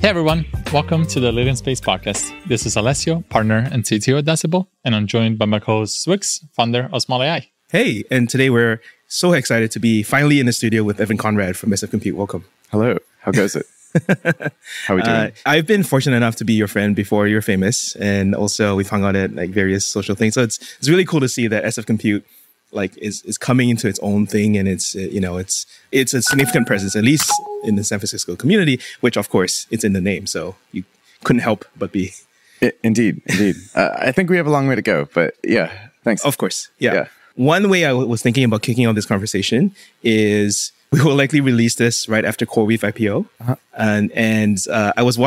Hey everyone, welcome to the Lit in Space podcast. This is Alessio, partner and CTO at Decibel, and I'm joined by my co-host Wix, founder of Small AI. Hey, and today we're so excited to be finally in the studio with Evan Conrad from SF Compute. Welcome. Hello. How goes it? How are we doing? I've been fortunate enough to be your friend before you're famous, and also we've hung out at like various social things. So it's really cool to see that SF Compute is coming into its own thing, and it's a significant presence, at least in the San Francisco community, which of course it's in the name, so you couldn't help but be. Indeed. I think we have a long way to go, but yeah, thanks. Of course, yeah. One way I was thinking about kicking off this conversation is we will likely release this right after CoreWeave IPO, and I was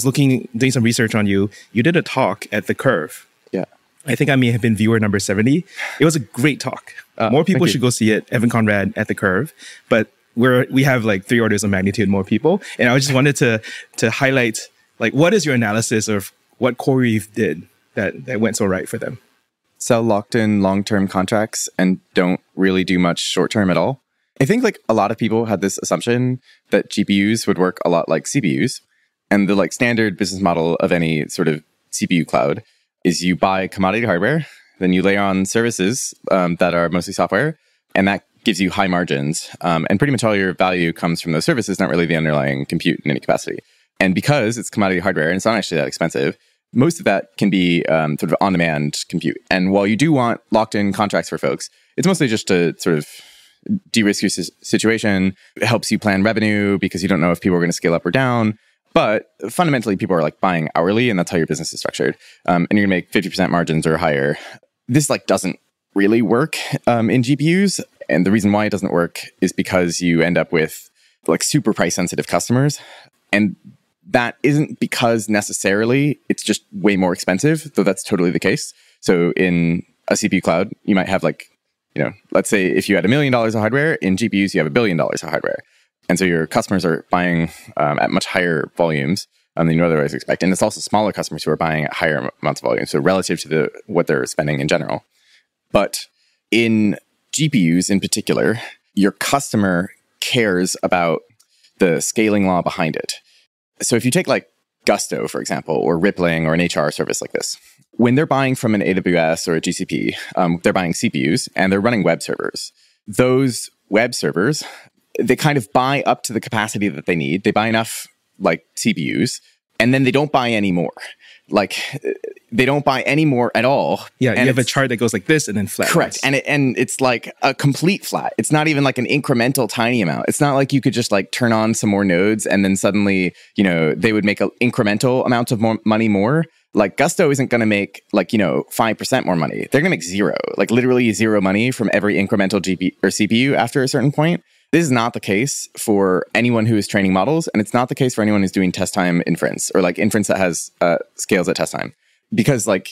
doing some research on you. You did a talk at the Curve. Yeah. I think I may have been viewer number 70. It was a great talk. More people should go see it. Evan Conrad at the Curve. But we have like 3 orders of magnitude more people. And I just wanted to highlight, like, what is your analysis of what CoreWeave did that went so right for them? Sell locked in long-term contracts and don't really do much short-term at all. I think like a lot of people had this assumption that GPUs would work a lot like CPUs. And the like standard business model of any sort of CPU cloud is you buy commodity hardware, then you layer on services that are mostly software, and that gives you high margins. And pretty much all your value comes from those services, not really the underlying compute in any capacity. And because it's commodity hardware and it's not actually that expensive, most of that can be sort of on-demand compute. And while you do want locked-in contracts for folks, it's mostly just to sort of de-risk your situation. It helps you plan revenue because you don't know if people are going to scale up or down. But fundamentally, people are like buying hourly, and that's how your business is structured. And you're gonna make 50% margins or higher. This like doesn't really work in GPUs. And the reason why it doesn't work is because you end up with like super price sensitive customers. And that isn't because necessarily it's just way more expensive, though that's totally the case. So in a CPU cloud, you might have like, let's say if you had $1 million of hardware, in GPUs, you have $1 billion of hardware. And so your customers are buying at much higher volumes than you otherwise expect. And it's also smaller customers who are buying at higher amounts of volume, so relative to what they're spending in general. But in GPUs in particular, your customer cares about the scaling law behind it. So if you take like Gusto, for example, or Rippling or an HR service like this, when they're buying from an AWS or a GCP, they're buying CPUs and they're running web servers. Those web servers, they kind of buy up to the capacity that they need. They buy enough like CPUs, and then they don't buy any more. Like they don't buy any more at all. Yeah, and you have a chart that goes like this and then flat. Correct. And it's like a complete flat. It's not even like an incremental tiny amount. It's not like you could just like turn on some more nodes and then suddenly, they would make an incremental amount of more money more. Like Gusto isn't going to make like, 5% more money. They're going to make zero, like literally zero money from every incremental GPU or CPU after a certain point. This is not the case for anyone who is training models, and it's not the case for anyone who's doing test time inference or like inference that has scales at test time. Because like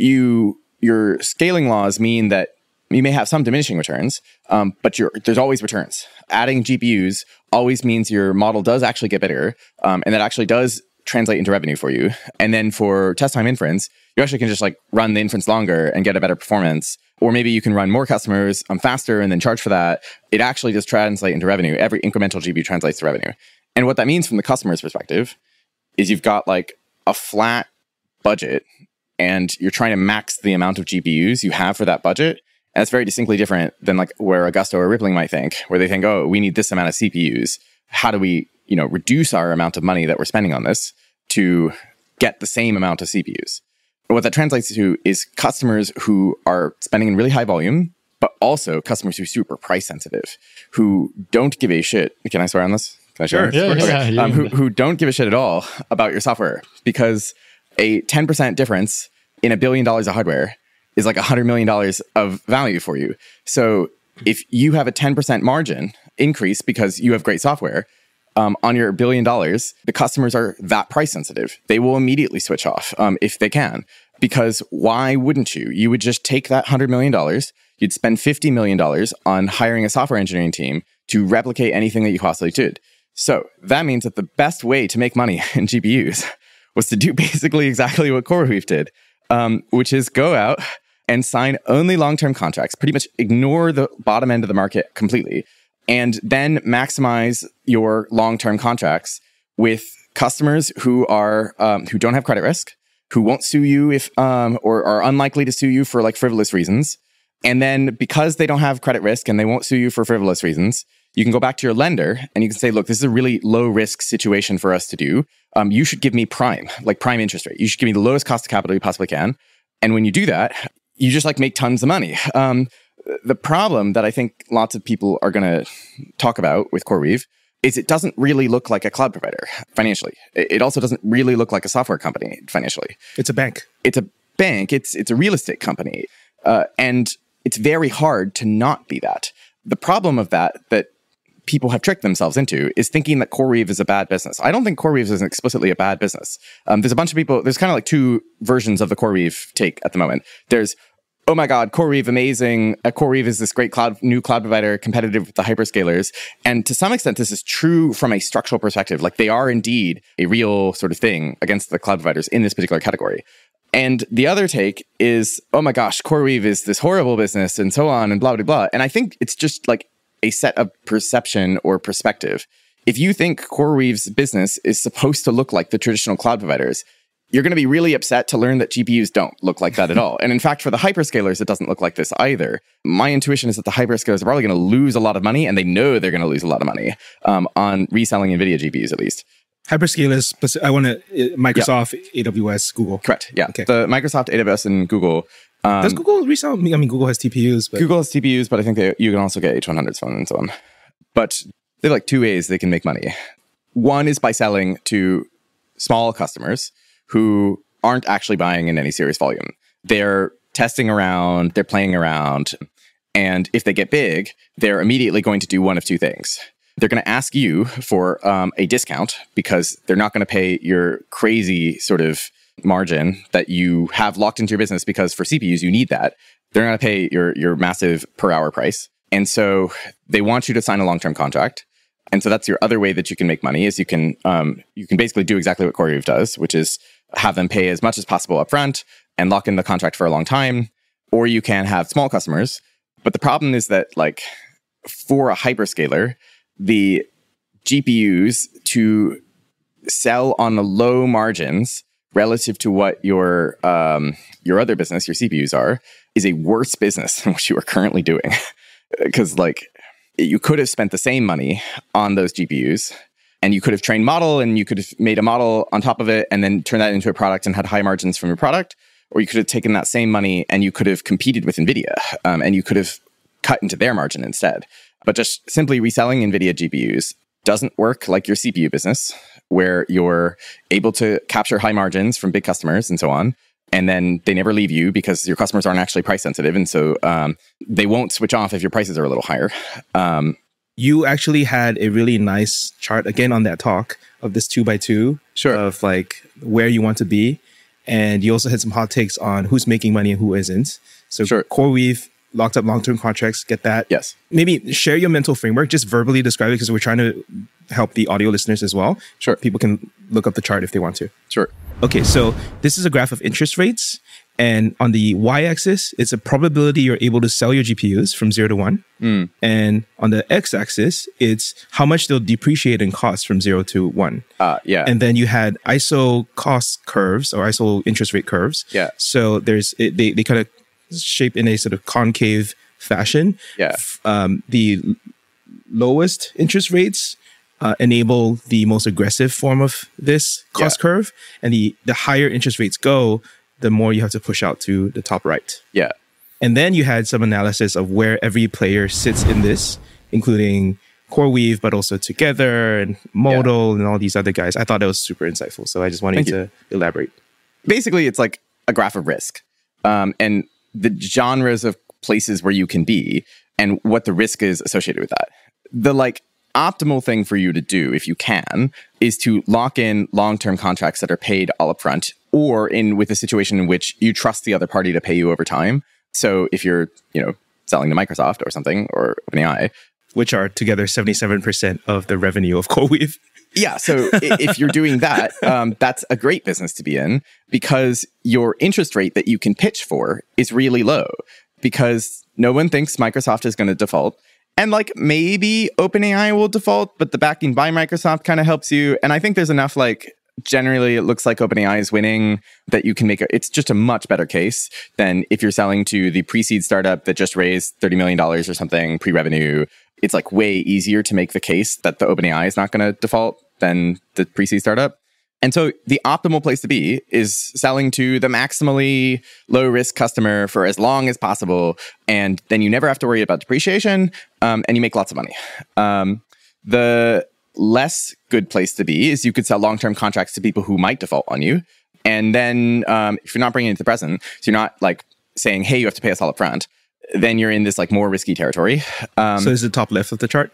your scaling laws mean that you may have some diminishing returns, but there's always returns. Adding GPUs always means your model does actually get better, and that actually does translate into revenue for you. And then for test time inference, you actually can just like run the inference longer and get a better performance. Or maybe you can run more customers faster and then charge for that. It actually does translate into revenue. Every incremental GPU translates to revenue. And what that means from the customer's perspective is you've got like a flat budget and you're trying to max the amount of GPUs you have for that budget. And that's very distinctly different than like where Augusto or Rippling might think, where they think, oh, we need this amount of CPUs. How do we, reduce our amount of money that we're spending on this to get the same amount of CPUs? What that translates to is customers who are spending in really high volume, but also customers who are super price sensitive, who don't give a shit. Can I swear on this? Can I share? Sure. Yeah. Who don't give a shit at all about your software, because a 10% difference in $1 billion of hardware is like $100 million of value for you. So if you have a 10% margin increase because you have great software, on your $1 billion, the customers are that price sensitive. They will immediately switch off if they can. Because why wouldn't you? You would just take that $100 million, you'd spend $50 million on hiring a software engineering team to replicate anything that you possibly did. So that means that the best way to make money in GPUs was to do basically exactly what CoreWeave did, which is go out and sign only long-term contracts, pretty much ignore the bottom end of the market completely, and then maximize your long-term contracts with customers who who don't have credit risk, who won't sue you if or are unlikely to sue you for like frivolous reasons. And then because they don't have credit risk and they won't sue you for frivolous reasons, you can go back to your lender and you can say, look, this is a really low risk situation for us to do. You should give me prime interest rate. You should give me the lowest cost of capital you possibly can. And when you do that, you just like make tons of money. The problem that I think lots of people are going to talk about with CoreWeave is it doesn't really look like a cloud provider financially. It also doesn't really look like a software company financially. It's a bank. It's a bank. It's a real estate company. And it's very hard to not be that. The problem of that people have tricked themselves into is thinking that CoreWeave is a bad business. I don't think CoreWeave is explicitly a bad business. There's a bunch of people, there's kind of like two versions of the CoreWeave take at the moment. There's, oh my God, CoreWeave, amazing. CoreWeave is this great new cloud provider, competitive with the hyperscalers. And to some extent, this is true from a structural perspective. Like they are indeed a real sort of thing against the cloud providers in this particular category. And the other take is, oh my gosh, CoreWeave is this horrible business and so on and blah, blah, blah. And I think it's just like a set of perception or perspective. If you think CoreWeave's business is supposed to look like the traditional cloud providers, you're going to be really upset to learn that GPUs don't look like that at all. And in fact, for the hyperscalers, it doesn't look like this either. My intuition is that the hyperscalers are probably going to lose a lot of money, and they know they're going to lose a lot of money on reselling NVIDIA GPUs at least. Hyperscalers, I want to, Microsoft, AWS, Google. Correct, yeah. Okay. The Microsoft, AWS, and Google. Does Google resell? I mean, Google has TPUs. But Google has TPUs, but I think you can also get H100s from them and so on. But they have like two ways they can make money. One is by selling to small customers who aren't actually buying in any serious volume. They're testing around, they're playing around, and if they get big, they're immediately going to do one of two things. They're going to ask you for a discount because they're not going to pay your crazy sort of margin that you have locked into your business, because for CPUs, you need that. They're going to pay your massive per hour price. And so they want you to sign a long-term contract. And so that's your other way that you can make money, is you can basically do exactly what CoreWeave does, which is have them pay as much as possible upfront and lock in the contract for a long time. Or you can have small customers. But the problem is that, like, for a hyperscaler, the GPUs to sell on the low margins relative to what your other business, your CPUs are, is a worse business than what you are currently doing. Because like you could have spent the same money on those GPUs, and you could have trained model, and you could have made a model on top of it and then turned that into a product and had high margins from your product. Or you could have taken that same money and you could have competed with NVIDIA, and you could have cut into their margin instead. But just simply reselling NVIDIA GPUs doesn't work like your CPU business, where you're able to capture high margins from big customers and so on. And then they never leave you because your customers aren't actually price sensitive. And so they won't switch off if your prices are a little higher. You actually had a really nice chart, again, on that talk of this 2x2 of like where you want to be. And you also had some hot takes on who's making money and who isn't. So CoreWeave locked up long-term contracts, get that. Yes. Maybe share your mental framework, just verbally describe it, because we're trying to help the audio listeners as well. Sure. People can look up the chart if they want to. Sure. Okay, so this is a graph of interest rates. And on the y-axis, it's a probability you're able to sell your GPUs from 0 to 1. And on the x-axis, it's how much they'll depreciate in cost from 0 to 1. Yeah. And then you had ISO cost curves or ISO interest rate curves. Yeah. So they kind of shape in a sort of concave fashion. Yeah. The lowest interest rates enable the most aggressive form of this cost curve. And the higher interest rates go, the more you have to push out to the top right. Yeah. And then you had some analysis of where every player sits in this, including CoreWeave, but also Together and Modal and all these other guys. I thought that was super insightful. So I just wanted to elaborate. Basically, it's like a graph of risk. And the genres of places where you can be and what the risk is associated with that. The like optimal thing for you to do, if you can, is to lock in long-term contracts that are paid all upfront, or with a situation in which you trust the other party to pay you over time. So if you're, selling to Microsoft or something, or OpenAI, which are together 77% of the revenue of CoreWeave. Yeah. So if you're doing that, that's a great business to be in, because your interest rate that you can pitch for is really low, because no one thinks Microsoft is going to default. And like maybe OpenAI will default, but the backing by Microsoft kind of helps you. And I think there's enough like generally it looks like OpenAI is winning that you can it's just a much better case than if you're selling to the pre-seed startup that just raised $30 million or something pre-revenue. It's like way easier to make the case that the OpenAI is not going to default than the pre-seed startup. And so the optimal place to be is selling to the maximally low risk customer for as long as possible. And then you never have to worry about depreciation and you make lots of money. The less good place to be is you could sell long-term contracts to people who might default on you. And then if you're not bringing it to the present, so you're not like saying, hey, you have to pay us all up front, then you're in this like more risky territory. So is the top left of the chart?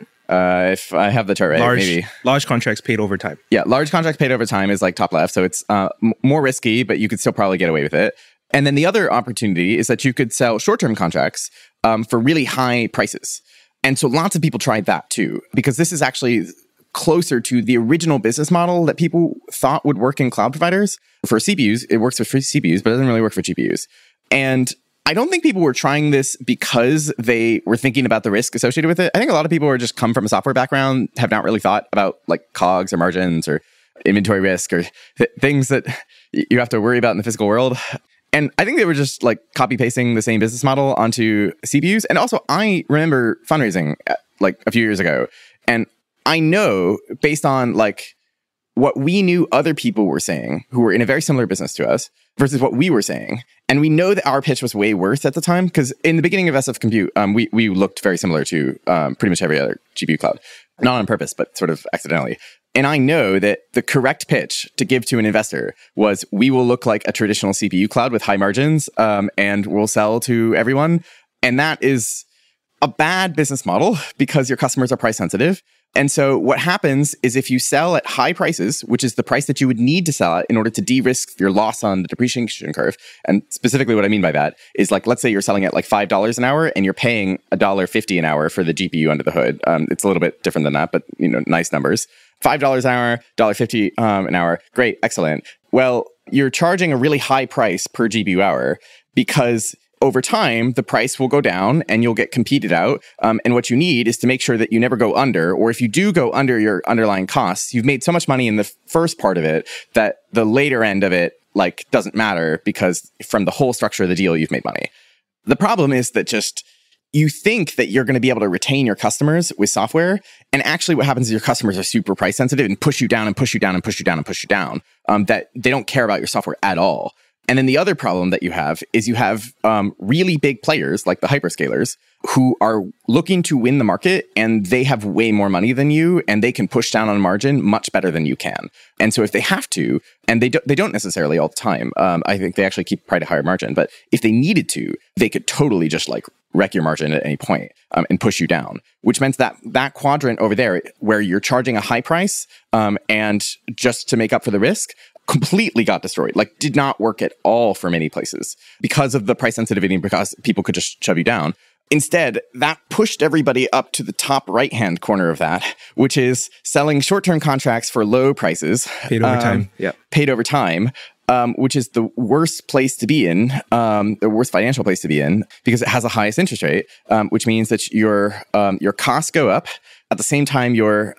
If I have the chart right, maybe. Large contracts paid over time. Yeah, large contracts paid over time is like top left. So it's more risky, but you could still probably get away with it. And then the other opportunity is that you could sell short-term contracts for really high prices. And so lots of people tried that too, because this is actually closer to the original business model that people thought would work in cloud providers. For CPUs, it works for free CPUs, but it doesn't really work for GPUs. And I don't think people were trying this because they were thinking about the risk associated with it. I think a lot of people are just come from a software background, have not really thought about like COGS or margins or inventory risk or things that you have to worry about in the physical world. And I think they were just like copy pasting the same business model onto CPUs. And also I remember fundraising like a few years ago, and I know based on like what we knew other people were saying who were in a very similar business to us versus what we were saying. And we know that our pitch was way worse at the time because in the beginning of SF Compute, we looked very similar to pretty much every other GPU cloud. Not on purpose, but sort of accidentally. And I know that the correct pitch to give to an investor was we will look like a traditional CPU cloud with high margins and we'll sell to everyone. And that is a bad business model because your customers are price sensitive. And so what happens is if you sell at high prices, which is the price that you would need to sell at in order to de-risk your loss on the depreciation curve, and specifically what I mean by that is like, let's say you're selling at like $5 an hour and you're paying $1.50 an hour for the GPU under the hood. It's a little bit different than that, but you know, nice numbers. $5 an hour, $1.50 an hour. Great, excellent. Well, you're charging a really high price per GPU hour because over time, the price will go down and you'll get competed out. And what you need is to make sure that you never go under, or if you do go under your underlying costs, you've made so much money in the first part of it that the later end of it like doesn't matter because from the whole structure of the deal, you've made money. The problem is that just you think that you're going to be able to retain your customers with software. And actually what happens is your customers are super price sensitive and push you down and push you down and push you down and push you down, that they don't care about your software at all. And then the other problem that you have is you have really big players like the hyperscalers who are looking to win the market and they have way more money than you and they can push down on margin much better than you can. And so if they have to, and they don't necessarily all the time, I think they actually keep quite a higher margin, but if they needed to, they could totally just like wreck your margin at any point and push you down, which meant that quadrant over there where you're charging a high price and just to make up for the risk, completely got destroyed, like did not work at all for many places because of the price sensitivity, because people could just shove you down. Instead, that pushed everybody up to the top right-hand corner of that, which is selling short-term contracts for low prices. Paid over time. Yeah. Paid over time, which is the worst place to be in, the worst financial place to be in, because it has the highest interest rate, which means that your costs go up at the same time your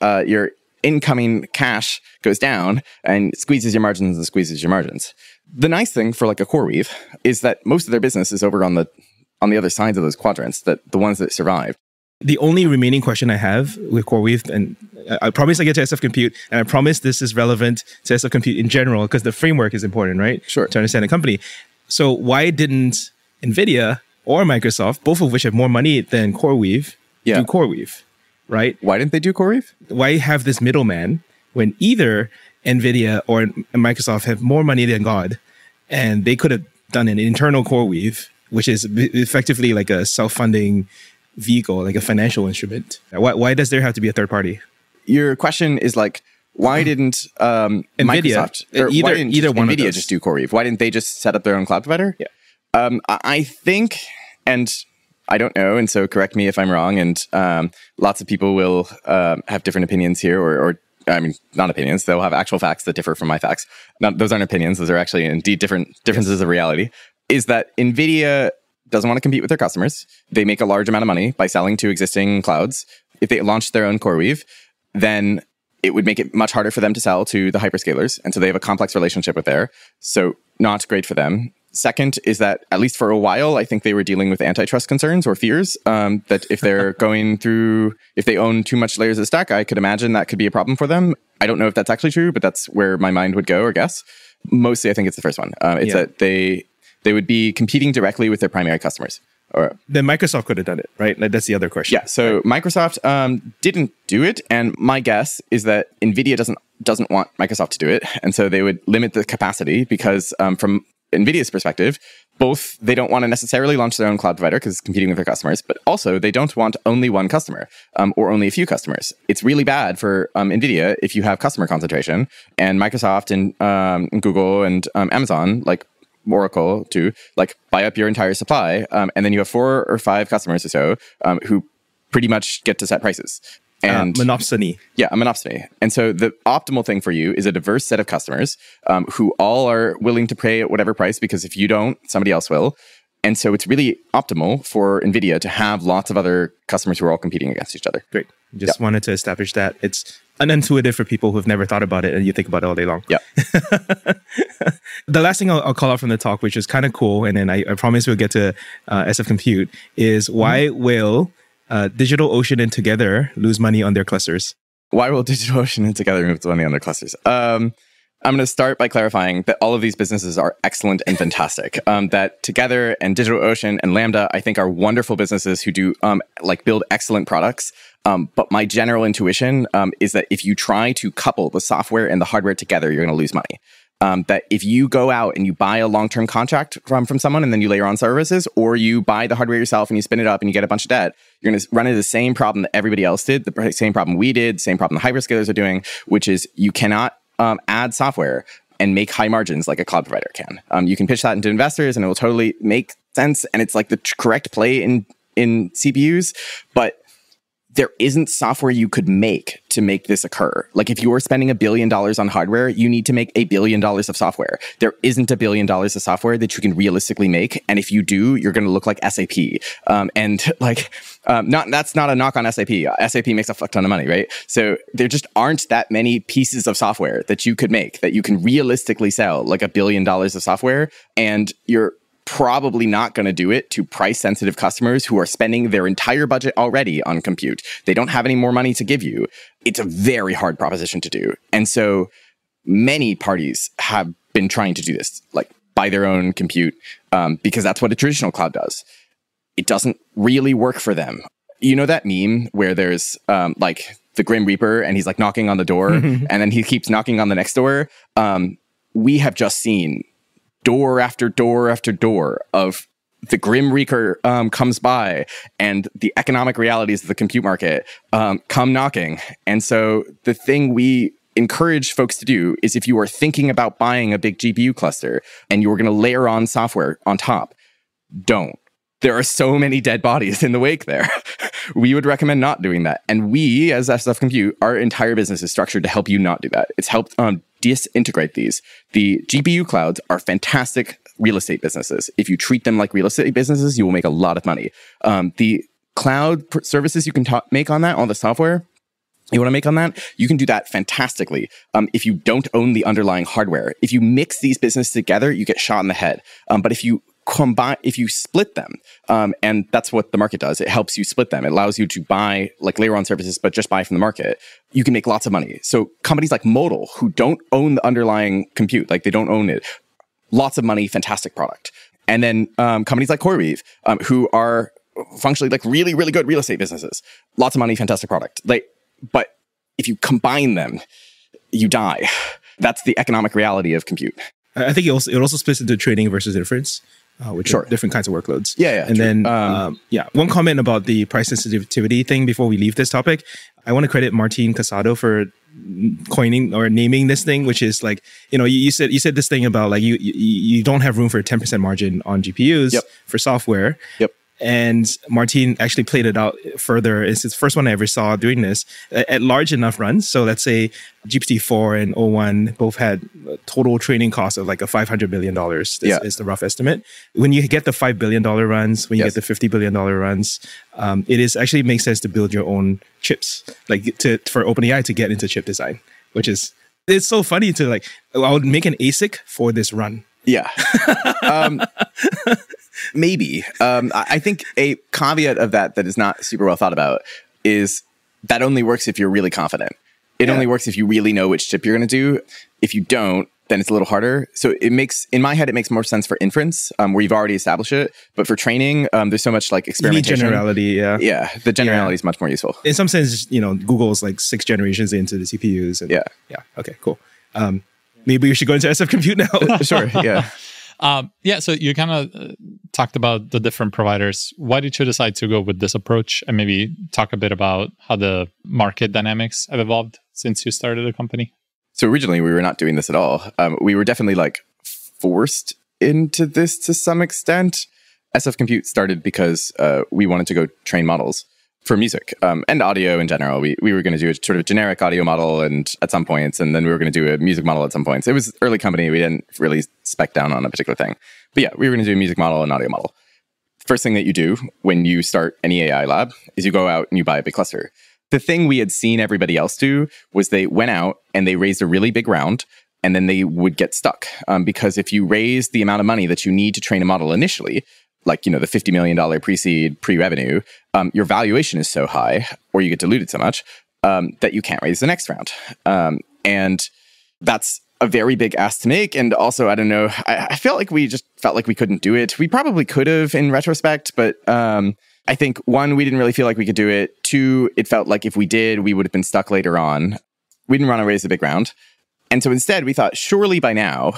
incoming cash goes down and squeezes your margins and squeezes your margins. The nice thing for like a CoreWeave is that most of their business is over on the other sides of those quadrants, that the ones that survive. The only remaining question I have with CoreWeave, and I promise I get to SF Compute, and I promise this is relevant to SF Compute in general because the framework is important, right? Sure. To understand the company. So why didn't NVIDIA or Microsoft, both of which have more money than CoreWeave, do CoreWeave? Right? Why didn't they do CoreWeave? Why have this middleman when either NVIDIA or Microsoft have more money than God, and they could have done an internal CoreWeave, which is effectively like a self-funding vehicle, like a financial instrument. Why does there have to be a third party? Your question is like, why didn't Microsoft or either one of NVIDIA those just do CoreWeave? Why didn't they just set up their own cloud provider? Yeah. I think, and I don't know, and so correct me if I'm wrong, and lots of people will have different opinions here, or I mean, not opinions, they'll have actual facts that differ from my facts. Those aren't opinions, those are actually indeed differences of reality, is that NVIDIA doesn't want to compete with their customers. They make a large amount of money by selling to existing clouds. If they launched their own CoreWeave, then it would make it much harder for them to sell to the hyperscalers. And so they have a complex relationship with there. So not great for them. Second is that, at least for a while, I think they were dealing with antitrust concerns or fears that if they're if they own too much layers of the stack, I could imagine that could be a problem for them. I don't know if that's actually true, but that's where my mind would go or guess. Mostly, I think it's the first one. It's that they would be competing directly with their primary customers. Or then Microsoft could have done it, right? Like, that's the other question. Yeah. So Microsoft didn't do it, and my guess is that NVIDIA doesn't want Microsoft to do it, and so they would limit the capacity because from NVIDIA's perspective, both they don't want to necessarily launch their own cloud provider because it's competing with their customers, but also they don't want only one customer or only a few customers. It's really bad for NVIDIA if you have customer concentration, and Microsoft and Google and Amazon, like Oracle too, like buy up your entire supply, and then you have 4 or 5 customers or so who pretty much get to set prices. And monopsony. Yeah, a monopsony. And so the optimal thing for you is a diverse set of customers who all are willing to pay at whatever price, because if you don't, somebody else will. And so it's really optimal for NVIDIA to have lots of other customers who are all competing against each other. Great. Just wanted to establish that. It's unintuitive for people who've never thought about it, and you think about it all day long. Yeah. The last thing I'll call out from the talk, which is kind of cool, and then I promise we'll get to SF Compute, is why will DigitalOcean and Together lose money on their clusters? Why will DigitalOcean and Together lose money on their clusters? I'm going to start by clarifying that all of these businesses are excellent and fantastic. That Together and DigitalOcean and Lambda, I think, are wonderful businesses who do build excellent products. But my general intuition is that if you try to couple the software and the hardware together, you're going to lose money. That if you go out and you buy a long-term contract from someone and then you layer on services, or you buy the hardware yourself and you spin it up and you get a bunch of debt, you're going to run into the same problem that everybody else did, the same problem we did, same problem the hyperscalers are doing, which is you cannot add software and make high margins like a cloud provider can. You can pitch that into investors and it will totally make sense, and it's like the correct play in CPUs, but there isn't software you could make to make this occur. Like, if you're spending $1 billion on hardware, you need to make $1 billion of software. There isn't $1 billion of software that you can realistically make. And if you do, you're going to look like SAP. That's not a knock on SAP. SAP makes a fuck ton of money, right? So there just aren't that many pieces of software that you could make that you can realistically sell, like $1 billion of software. And you're probably not going to do it to price-sensitive customers who are spending their entire budget already on compute. They don't have any more money to give you. It's a very hard proposition to do. And so many parties have been trying to do this, like buy their own compute, because that's what a traditional cloud does. It doesn't really work for them. You know that meme where there's the Grim Reaper and he's like knocking on the door and then he keeps knocking on the next door? We have just seen door after door after door of the Grim Reaper comes by and the economic realities of the compute market come knocking. And so the thing we encourage folks to do is, if you are thinking about buying a big GPU cluster and you're going to layer on software on top, don't. There are so many dead bodies in the wake there. We would recommend not doing that. And we, as SF Compute, our entire business is structured to help you not do that. It's helped disintegrate these. The GPU clouds are fantastic real estate businesses. If you treat them like real estate businesses, you will make a lot of money. The cloud services you can make on that, all the software you want to make on that, you can do that fantastically if you don't own the underlying hardware. If you mix these businesses together, you get shot in the head. But if you split them, and that's what the market does, it helps you split them. It allows you to buy, like, layer on services, but just buy from the market. You can make lots of money. So companies like Modal, who don't own the underlying compute, like they don't own it, lots of money, fantastic product. And then companies like CoreWeave, who are functionally like really, really good real estate businesses, lots of money, fantastic product. But if you combine them, you die. That's the economic reality of compute. I think it also splits into training versus inference, which are different kinds of workloads. Yeah. And true. Then, one comment about the price sensitivity thing before we leave this topic. I want to credit Martin Casado for coining or naming this thing, which is like, you said this thing about like you don't have room for a 10% margin on GPUs for software. Yep. And Martin actually played it out further. It's his first one I ever saw doing this at large enough runs. So let's say GPT-4 and O1 both had a total training cost of like a $500 million is the rough estimate. When you get the $5 billion runs, when you get the $50 billion runs, it is actually makes sense to build your own chips, like for OpenAI to get into chip design, which is, it's so funny to like, I would make an ASIC for this run. Yeah. Maybe. I think a caveat of that is not super well thought about is that only works if you're really confident. It only works if you really know which chip you're going to do. If you don't, then it's a little harder. So it makes, in my head, it makes more sense for inference, where you've already established it. But for training, there's so much like experimentation. You need generality, Yeah, the generality is much more useful. In some sense, Google's like 6 generations into the CPUs. And, yeah. Okay, cool. Maybe we should go into SF Compute now. Sure, yeah. So you kind of talked about the different providers. Why did you decide to go with this approach? And maybe talk a bit about how the market dynamics have evolved since you started the company. So originally we were not doing this at all. We were definitely like forced into this to some extent. SF Compute started because we wanted to go train models for music and audio in general. We were going to do a sort of generic audio model and at some points, and then we were going to do a music model at some points. It was early company. We didn't really spec down on a particular thing. But yeah, we were going to do a music model and audio model. First thing that you do when you start any AI lab is you go out and you buy a big cluster. The thing we had seen everybody else do was they went out and they raised a really big round, and then they would get stuck. Because if you raise the amount of money that you need to train a model initially, like, the $50 million pre-seed, pre-revenue, your valuation is so high, or you get diluted so much, that you can't raise the next round. And that's a very big ask to make. And also, I don't know, I felt like we couldn't do it. We probably could have in retrospect, but I think, one, we didn't really feel like we could do it. Two, it felt like if we did, we would have been stuck later on. We didn't want to raise a big round. And so instead, we thought, surely by now,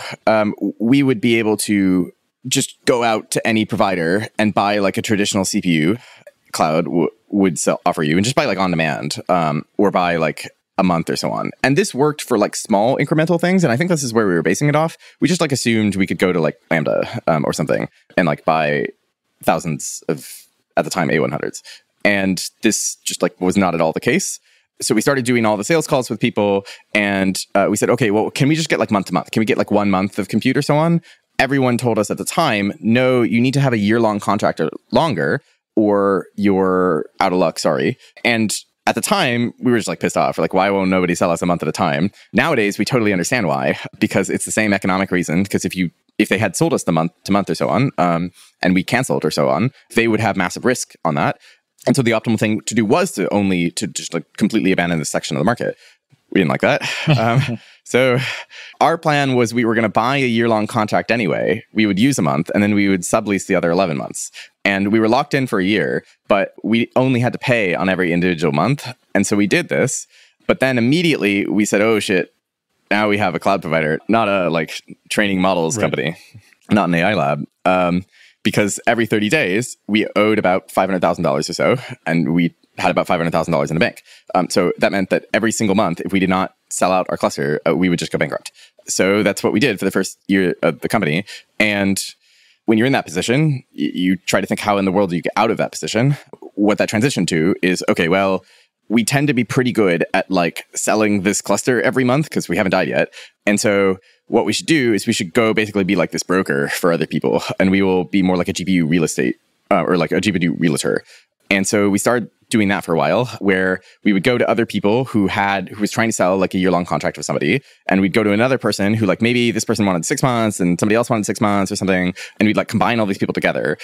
we would be able to just go out to any provider and buy like a traditional CPU cloud would offer you, and just buy like on demand, or buy like a month or so on. And this worked for like small incremental things. And I think this is where we were basing it off. We just like assumed we could go to like Lambda or something and like buy thousands of, at the time, A100s. And this just like was not at all the case. So we started doing all the sales calls with people, and we said, okay, well, can we just get like month to month? Can we get like 1 month of compute or so on? Everyone told us at the time, no, you need to have a year-long contract or longer, or you're out of luck, sorry. And at the time, we were just like pissed off. We're like, why won't nobody sell us a month at a time? Nowadays, we totally understand why, because it's the same economic reason. Because if they had sold us the month to month or so on, and we canceled or so on, they would have massive risk on that. And so the optimal thing to do was to just like completely abandon this section of the market. We didn't like that. So our plan was we were going to buy a year-long contract anyway. We would use a month, and then we would sublease the other 11 months. And we were locked in for a year, but we only had to pay on every individual month. And so we did this. But then immediately we said, oh, shit, now we have a cloud provider, not a like training models company, not an AI lab. Because every 30 days, we owed about $500,000 or so, and we had about $500,000 in the bank. So that meant that every single month, if we did not sell out our cluster, we would just go bankrupt. So that's what we did for the first year of the company. And when you're in that position, you try to think, how in the world do you get out of that position? What that transition to is, okay, well, we tend to be pretty good at like selling this cluster every month because we haven't died yet. And so what we should do is we should go basically be like this broker for other people, and we will be more like a GPU real estate or like a GPU realtor. And so we started doing that for a while, where we would go to other people who was trying to sell like a year-long contract with somebody, and we'd go to another person who like maybe this person wanted 6 months and somebody else wanted 6 months or something, and we'd like combine all these people together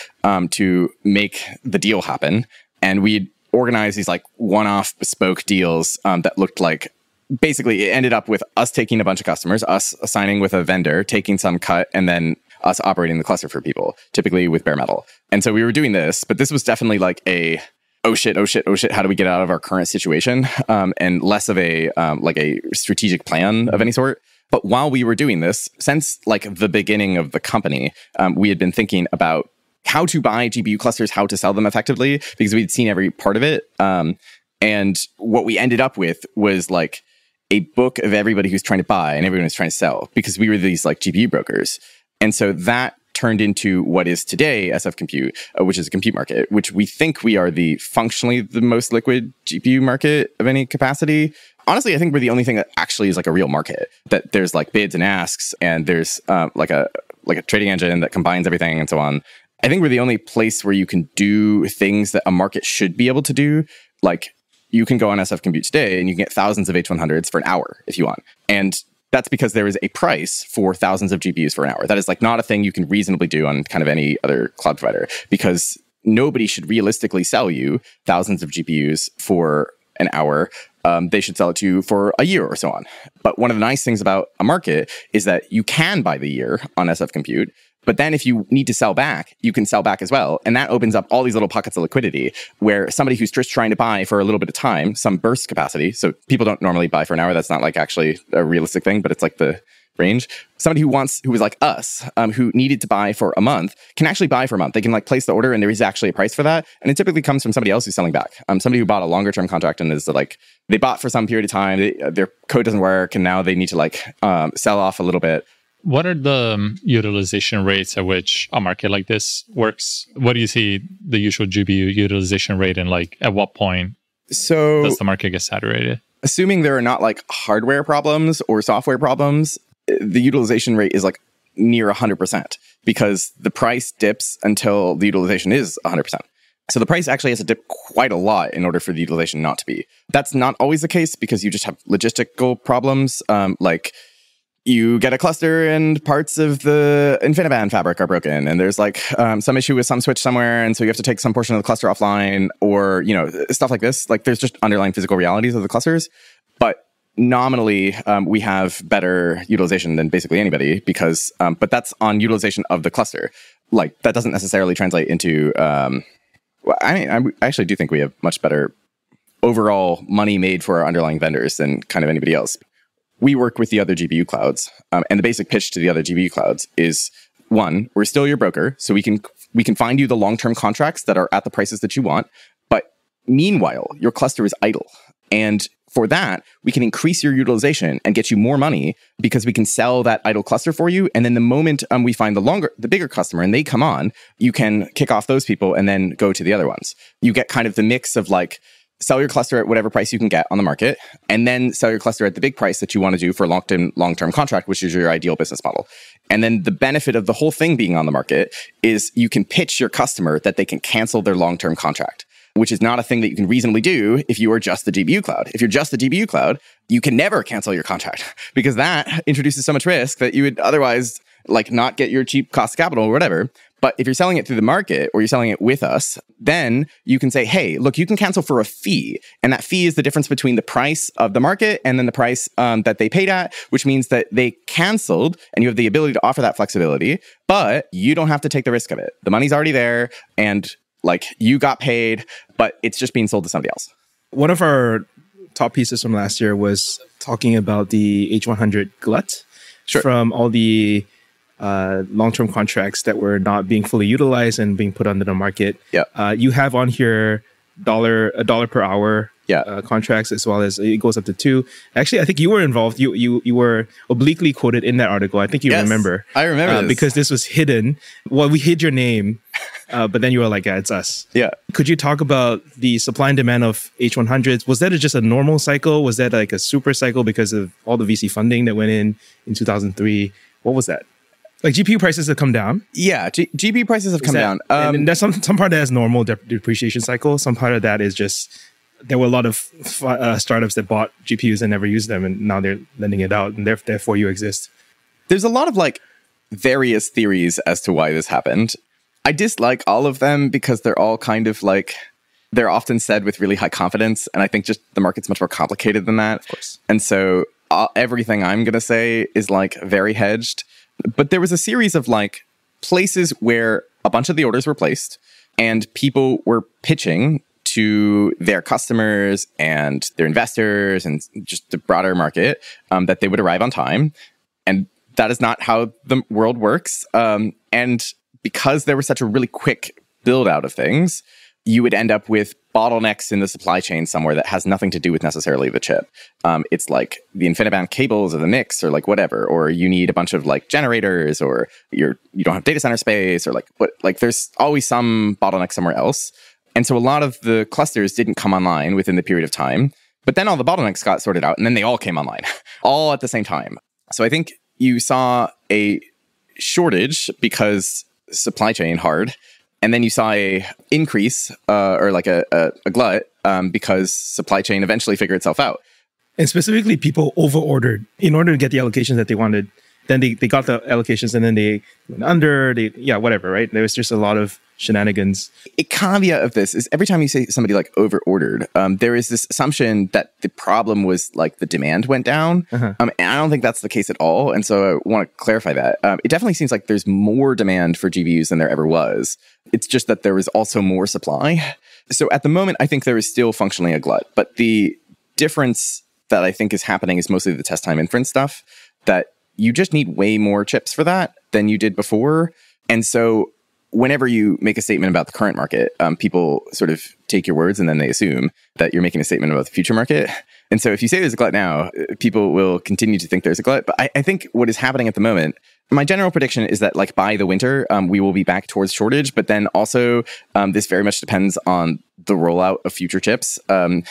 to make the deal happen. And we'd organize these like one-off bespoke deals that looked like, basically it ended up with us taking a bunch of customers, us assigning with a vendor, taking some cut, and then us operating the cluster for people, typically with bare metal. And so we were doing this, but this was definitely like a oh shit, how do we get out of our current situation? And less of a like a strategic plan of any sort. But while we were doing this, since like the beginning of the company, we had been thinking about how to buy GPU clusters, how to sell them effectively, because we'd seen every part of it. And what we ended up with was like a book of everybody who's trying to buy and everyone who's trying to sell, because we were these like GPU brokers. And so that turned into what is today SF Compute, which is a compute market, which we think we are functionally the most liquid GPU market of any capacity. Honestly, I think we're the only thing that actually is like a real market, that there's like bids and asks, and there's like a trading engine that combines everything and so on. I think we're the only place where you can do things that a market should be able to do. Like, you can go on SF Compute today and you can get thousands of H100s for an hour if you want. And that's because there is a price for thousands of GPUs for an hour. That is like not a thing you can reasonably do on kind of any other cloud provider, because nobody should realistically sell you thousands of GPUs for an hour. They should sell it to you for a year or so on. But one of the nice things about a market is that you can buy the year on SF Compute. But then if you need to sell back, you can sell back as well. And that opens up all these little pockets of liquidity where somebody who's just trying to buy for a little bit of time, some burst capacity. So people don't normally buy for an hour. That's not like actually a realistic thing, but it's like the range. Somebody who was like us, who needed to buy for a month, can actually buy for a month. They can like place the order and there is actually a price for that. And it typically comes from somebody else who's selling back. Somebody who bought a longer term contract and is like, they bought for some period of time, their code doesn't work, and now they need to like sell off a little bit. What are the utilization rates at which a market like this works? What do you see the usual GPU utilization rate, and like at what point does the market get saturated? Assuming there are not like hardware problems or software problems, the utilization rate is like near 100% because the price dips until the utilization is 100%. So the price actually has to dip quite a lot in order for the utilization not to be. That's not always the case because you just have logistical problems. Like you get a cluster and parts of the InfiniBand fabric are broken, and there's like some issue with some switch somewhere, and so you have to take some portion of the cluster offline, or stuff like this. Like there's just underlying physical realities of the clusters. But nominally, we have better utilization than basically anybody because, but that's on utilization of the cluster. Like that doesn't necessarily translate into. I actually do think we have much better overall money made for our underlying vendors than kind of anybody else. We work with the other GPU clouds, and the basic pitch to the other GPU clouds is, one, we're still your broker, so we can find you the long-term contracts that are at the prices that you want. But meanwhile, your cluster is idle, and for that, we can increase your utilization and get you more money because we can sell that idle cluster for you. And then the moment we find the bigger customer and they come on, you can kick off those people and then go to the other ones. You get kind of the mix of like, sell your cluster at whatever price you can get on the market, and then sell your cluster at the big price that you want to do for a long-term contract, which is your ideal business model. And then the benefit of the whole thing being on the market is you can pitch your customer that they can cancel their long-term contract, which is not a thing that you can reasonably do if you are just the GPU cloud. If you're just the GPU cloud, you can never cancel your contract because that introduces so much risk that you would otherwise like not get your cheap cost of capital or whatever. But if you're selling it through the market or you're selling it with us, then you can say, hey, look, you can cancel for a fee. And that fee is the difference between the price of the market and then the price that they paid at, which means that they canceled and you have the ability to offer that flexibility, but you don't have to take the risk of it. The money's already there and like you got paid, but it's just being sold to somebody else. One of our top pieces from last year was talking about the H100 glut from all the long-term contracts that were not being fully utilized and being put onto the market. You have on here a dollar per hour contracts, as well as it goes up to $2. Actually, I think you were involved. You were obliquely quoted in that article. I think you remember. I remember this. Because this was hidden. Well, we hid your name, but then you were like, yeah, it's us. Yeah. Could you talk about the supply and demand of H100s? Was that just a normal cycle? Was that like a super cycle because of all the VC funding that went in 2003? What was that? Like GPU prices have come down. Yeah, GPU prices have come down. And there's some part of that is normal depreciation cycle. Some part of that is just there were a lot of startups that bought GPUs and never used them, and now they're lending it out, and therefore you exist. There's a lot of like various theories as to why this happened. I dislike all of them because they're all kind of like, they're often said with really high confidence, and I think just the market's much more complicated than that. Of course. And so everything I'm going to say is like very hedged. But there was a series of like places where a bunch of the orders were placed and people were pitching to their customers and their investors and just the broader market that they would arrive on time. And that is not how the world works. And because there was such a really quick build out of things, you would end up with bottlenecks in the supply chain somewhere that has nothing to do with necessarily the chip. It's like the InfiniBand cables or the NICs or like whatever, or you need a bunch of like generators, or you don't have data center space, or there's always some bottleneck somewhere else. And so a lot of the clusters didn't come online within the period of time, but then all the bottlenecks got sorted out and then they all came online all at the same time. So I think you saw a shortage because supply chain hard. And then you saw a increase or like a glut because supply chain eventually figured itself out. And specifically, people over-ordered in order to get the allocations that they wanted. Then they got the allocations and then they went under, whatever, right? There was just a lot of shenanigans. A caveat of this is every time you say somebody like over-ordered, there is this assumption that the problem was like the demand went down. And I don't think that's the case at all. And so I want to clarify that. It definitely seems like there's more demand for GPUs than there ever was. It's just that there was also more supply. So at the moment, I think there is still functionally a glut. But the difference that I think is happening is mostly the test time inference stuff, that you just need way more chips for that than you did before. And so whenever you make a statement about the current market, people sort of take your words and then they assume that you're making a statement about the future market. And so if you say there's a glut now, people will continue to think there's a glut. But I think what is happening at the moment, my general prediction is that like by the winter, we will be back towards shortage. But then also this very much depends on the rollout of future chips. And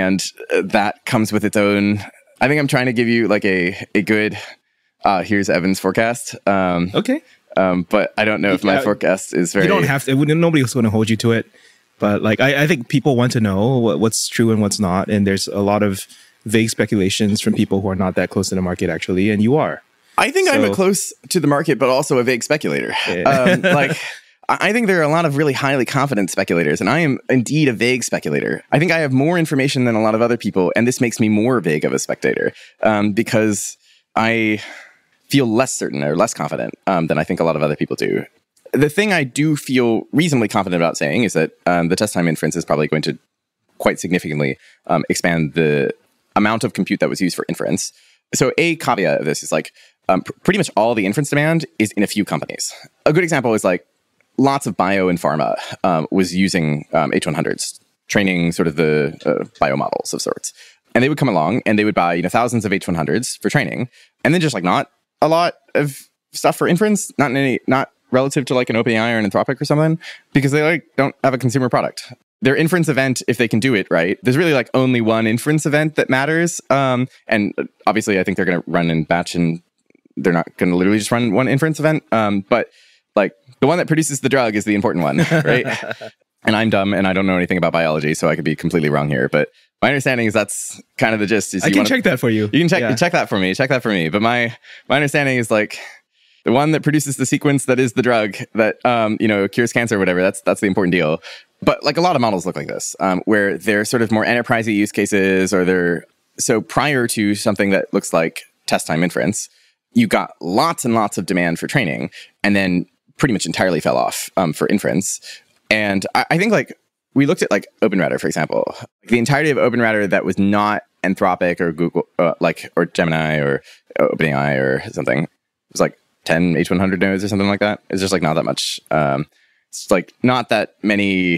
that comes with its own, I think I'm trying to give you like a good, here's Evan's forecast. Okay. But I don't know if my forecast is very... You don't have to. Nobody's going to hold you to it. But like, I think people want to know what's true and what's not. And there's a lot of vague speculations from people who are not that close to the market, actually. And you are. I think I'm a close to the market, but also a vague speculator. Yeah. I think there are a lot of really highly confident speculators, and I am indeed a vague speculator. I think I have more information than a lot of other people, and this makes me more vague of a spectator because I feel less certain or less confident than I think a lot of other people do. The thing I do feel reasonably confident about saying is that the test time inference is probably going to quite significantly expand the amount of compute that was used for inference. So a caveat of this is like pretty much all the inference demand is in a few companies. A good example is like lots of bio and pharma was using H100s, training sort of the bio models of sorts. And they would come along and they would buy thousands of H100s for training, and then just like not a lot of stuff for inference, not relative to like an OpenAI or an Anthropic or something, because they like don't have a consumer product. Their inference event, if they can do it right, there's really like only one inference event that matters. And obviously, I think they're going to run in batch, and they're not going to literally just run one inference event. But like the one that produces the drug is the important one, right? And I'm dumb and I don't know anything about biology, so I could be completely wrong here. But my understanding is that's kind of the gist. Is I can check that for you. You can check that for me. Check that for me. But my understanding is like the one that produces the sequence that is the drug that cures cancer or whatever. That's the important deal. But like a lot of models look like this, where they're sort of more enterprisey use cases, or they're so prior to something that looks like test time inference, you got lots and lots of demand for training, and then pretty much entirely fell off for inference. And I think like we looked at like OpenRouter, for example, the entirety of OpenRouter that was not Anthropic or Google, or Gemini or OpenAI or something, it was like 10 H100 nodes or something like that. It's just like not that much. It's like not that many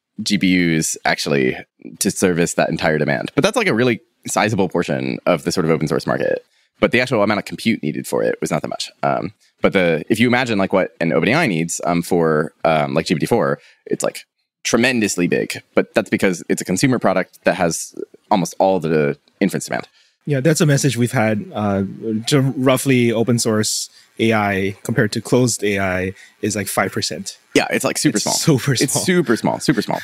GPUs actually to service that entire demand. But that's like a really sizable portion of the sort of open source market. But the actual amount of compute needed for it was not that much. But if you imagine like what an OpenAI needs for like GPT-4, it's like tremendously big. But that's because it's a consumer product that has almost all the inference demand. Yeah, that's a message we've had. To roughly open source AI compared to closed AI is like 5%. Yeah, it's like super small. It's super small.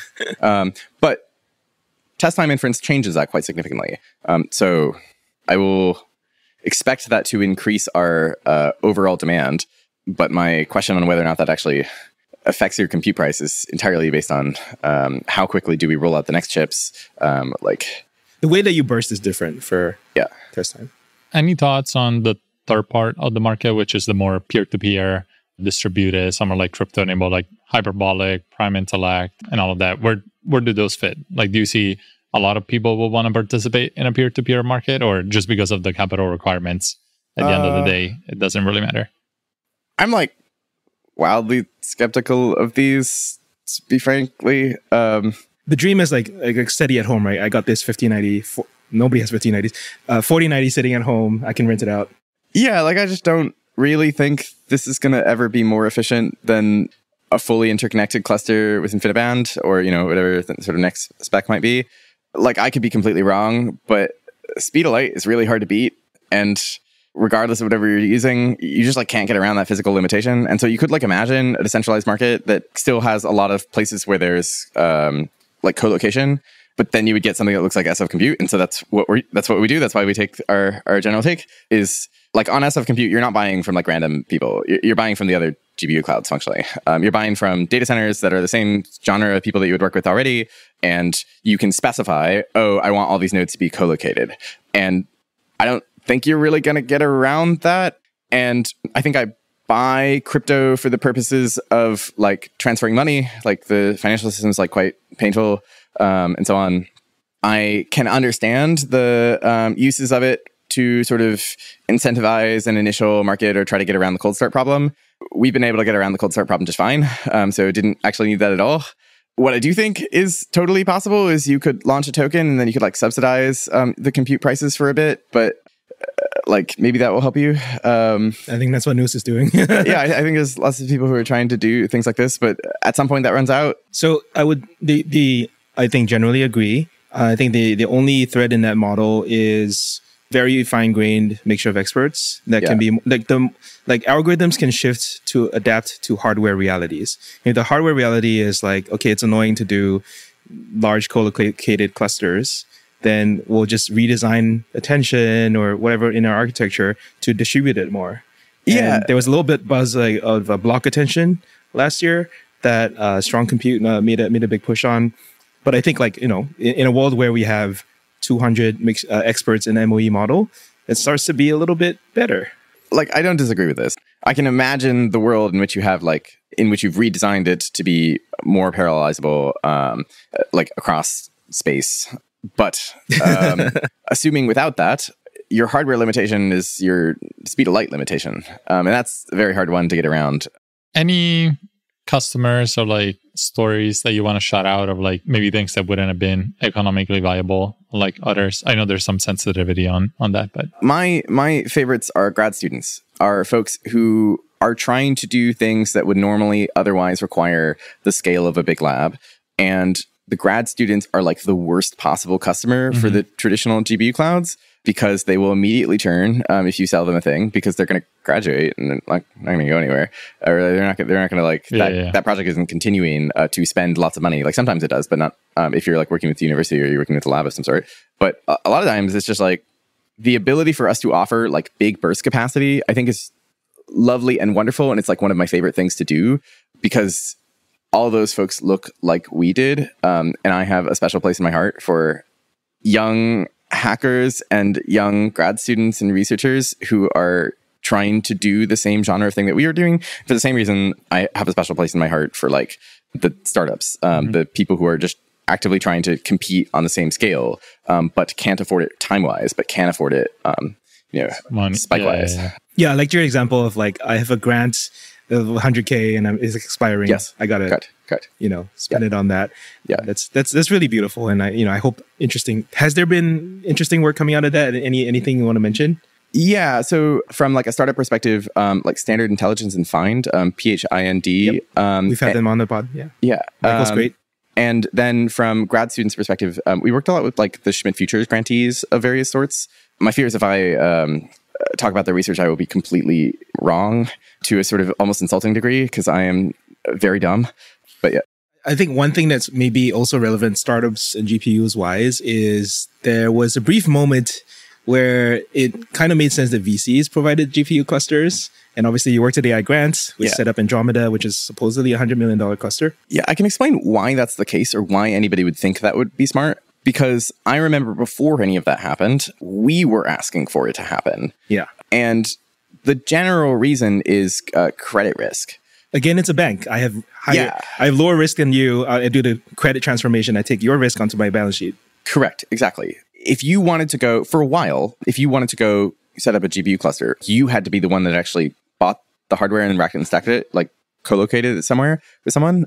But test time inference changes that quite significantly. So I will expect that to increase our overall demand. But my question on whether or not that actually affects your compute price is entirely based on how quickly do we roll out the next chips. The way that you burst is different for test time. Any thoughts on the third part of the market, which is the more peer-to-peer, distributed, some are like crypto-enabled, like Hyperbolic, Prime Intellect, and all of that? Where do those fit? Like, do you see a lot of people will want to participate in a peer-to-peer market, or just because of the capital requirements, at the end of the day, it doesn't really matter? I'm like wildly skeptical of these to be frankly. The dream is like steady at home, right? I got this 1590. Nobody has 1590s. 4090 sitting at home. I can rent it out. Yeah, like I just don't really think this is going to ever be more efficient than a fully interconnected cluster with InfiniBand or, whatever the sort of next spec might be. Like I could be completely wrong, but speed of light is really hard to beat. And regardless of whatever you're using, you just like can't get around that physical limitation. And so you could like imagine a decentralized market that still has a lot of places where there's like co-location, but then you would get something that looks like SF Compute. And so that's what we do. That's why we take our general take is like on SF Compute, you're not buying from like random people. You're buying from the other GPU clouds functionally. You're buying from data centers that are the same genre of people that you would work with already. And you can specify, I want all these nodes to be co-located. And I don't think you're really going to get around that. And I think I buy crypto for the purposes of like transferring money, like the financial system is like quite painful and so on. I can understand the uses of it to sort of incentivize an initial market or try to get around the cold start problem. We've been able to get around the cold start problem just fine. So didn't actually need that at all. What I do think is totally possible is you could launch a token and then you could like subsidize the compute prices for a bit, but like maybe that will help you. I think that's what Nous is doing. Yeah, I think there's lots of people who are trying to do things like this, but at some point that runs out. So I would I think generally agree. I think the only thread in that model is very fine-grained mixture of experts that can be like algorithms can shift to adapt to hardware realities. If the hardware reality is like, okay, it's annoying to do large co-located clusters, then we'll just redesign attention or whatever in our architecture to distribute it more. Yeah. And there was a little bit buzz of block attention last year that Strong Compute made a big push on. But I think like, in a world where we have 200 experts in MOE model, it starts to be a little bit better. Like, I don't disagree with this. I can imagine the world in which you have in which you've redesigned it to be more parallelizable, like across space. But assuming without that, your hardware limitation is your speed of light limitation. And that's a very hard one to get around. Any customers or like stories that you want to shout out of like maybe things that wouldn't have been economically viable like others? I know there's some sensitivity on that, but my favorites are grad students, are folks who are trying to do things that would normally otherwise require the scale of a big lab. And the grad students are like the worst possible customer for the traditional GPU clouds, because they will immediately churn if you sell them a thing, because they're going to graduate and like not going to go anywhere, or they're not going to like that project isn't continuing to spend lots of money. Like sometimes it does, but not if you're like working with the university or you're working with a lab of some sort. But a lot of times it's just like the ability for us to offer like big burst capacity, I think is lovely and wonderful, and it's like one of my favorite things to do, because all those folks look like we did, and I have a special place in my heart for young hackers and young grad students and researchers who are trying to do the same genre of thing that we are doing. For the same reason, I have a special place in my heart for like the startups, the people who are just actively trying to compete on the same scale, but can't afford it time-wise, but can afford it, spike-wise. Yeah, I liked your example of like, I have a grant of 100K and it's expiring. Yes, I got it. Correct. Spend it on that. Yeah, that's really beautiful, and I hope interesting. Has there been interesting work coming out of that? Anything you want to mention? Yeah, so from like a startup perspective, like Standard Intelligence and Find, PHIND. Yep. We've had them on the pod. Yeah, Michael's great. And then from grad students' perspective, we worked a lot with like the Schmidt Futures grantees of various sorts. My fear is if I talk about their research, I will be completely wrong to a sort of almost insulting degree, because I am very dumb. But yeah. I think one thing that's maybe also relevant startups and GPUs wise is there was a brief moment where it kind of made sense that VCs provided GPU clusters. And obviously you worked at AI Grants, which set up Andromeda, which is supposedly a $100 million cluster. Yeah, I can explain why that's the case, or why anybody would think that would be smart. Because I remember before any of that happened, we were asking for it to happen. Yeah. And the general reason is credit risk. Again, it's a bank. I have lower risk than you. I do the credit transformation. I take your risk onto my balance sheet. Correct. Exactly. If you wanted to go, for a while, if you wanted to go set up a GPU cluster, you had to be the one that actually bought the hardware and racked it and stacked it, like co-located it somewhere with someone.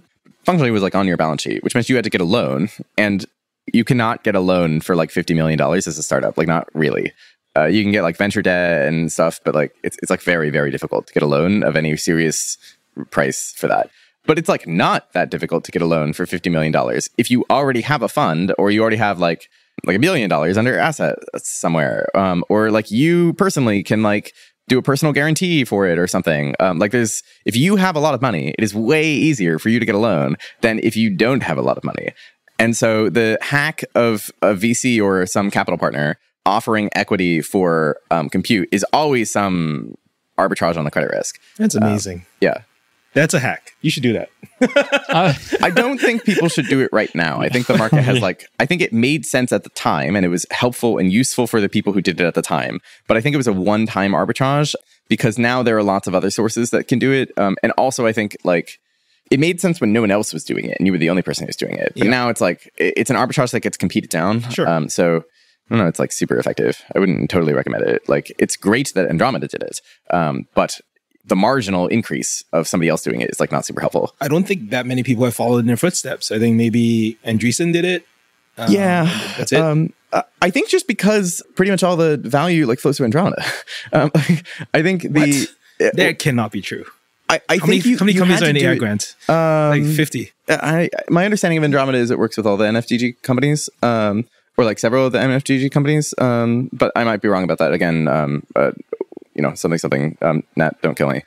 functionally was like on your balance sheet, which meant you had to get a loan, and you cannot get a loan for like $50 million as a startup. Like, not really. You can get like venture debt and stuff, but like it's like very, very difficult to get a loan of any serious price for that. But it's like not that difficult to get a loan for $50 million if you already have a fund, or you already have like $1 billion under asset somewhere, or like you personally can like do a personal guarantee for it or something. If you have a lot of money, it is way easier for you to get a loan than if you don't have a lot of money. And so the hack of a VC or some capital partner offering equity for compute is always some arbitrage on the credit risk. That's amazing. Yeah. That's a hack. You should do that. I don't think people should do it right now. I think the market has I think it made sense at the time, and it was helpful and useful for the people who did it at the time. But I think it was a one-time arbitrage, because now there are lots of other sources that can do it. And also I think like it made sense when no one else was doing it and you were the only person who's doing it. But now it's like, it's an arbitrage that gets competed down. Sure. So I don't know, it's like super effective. I wouldn't totally recommend it. Like, it's great that Andromeda did it. But the marginal increase of somebody else doing it is like not super helpful. I don't think that many people have followed in their footsteps. I think maybe Andreessen did it. That's it. I think just because pretty much all the value like flows to Andromeda. I think that cannot be true. I how many companies are in the AI grant? Like 50. My understanding of Andromeda is it works with all the NFTG companies, or like several of the NFTG companies. But I might be wrong about that. Again, something. Nat, don't kill me.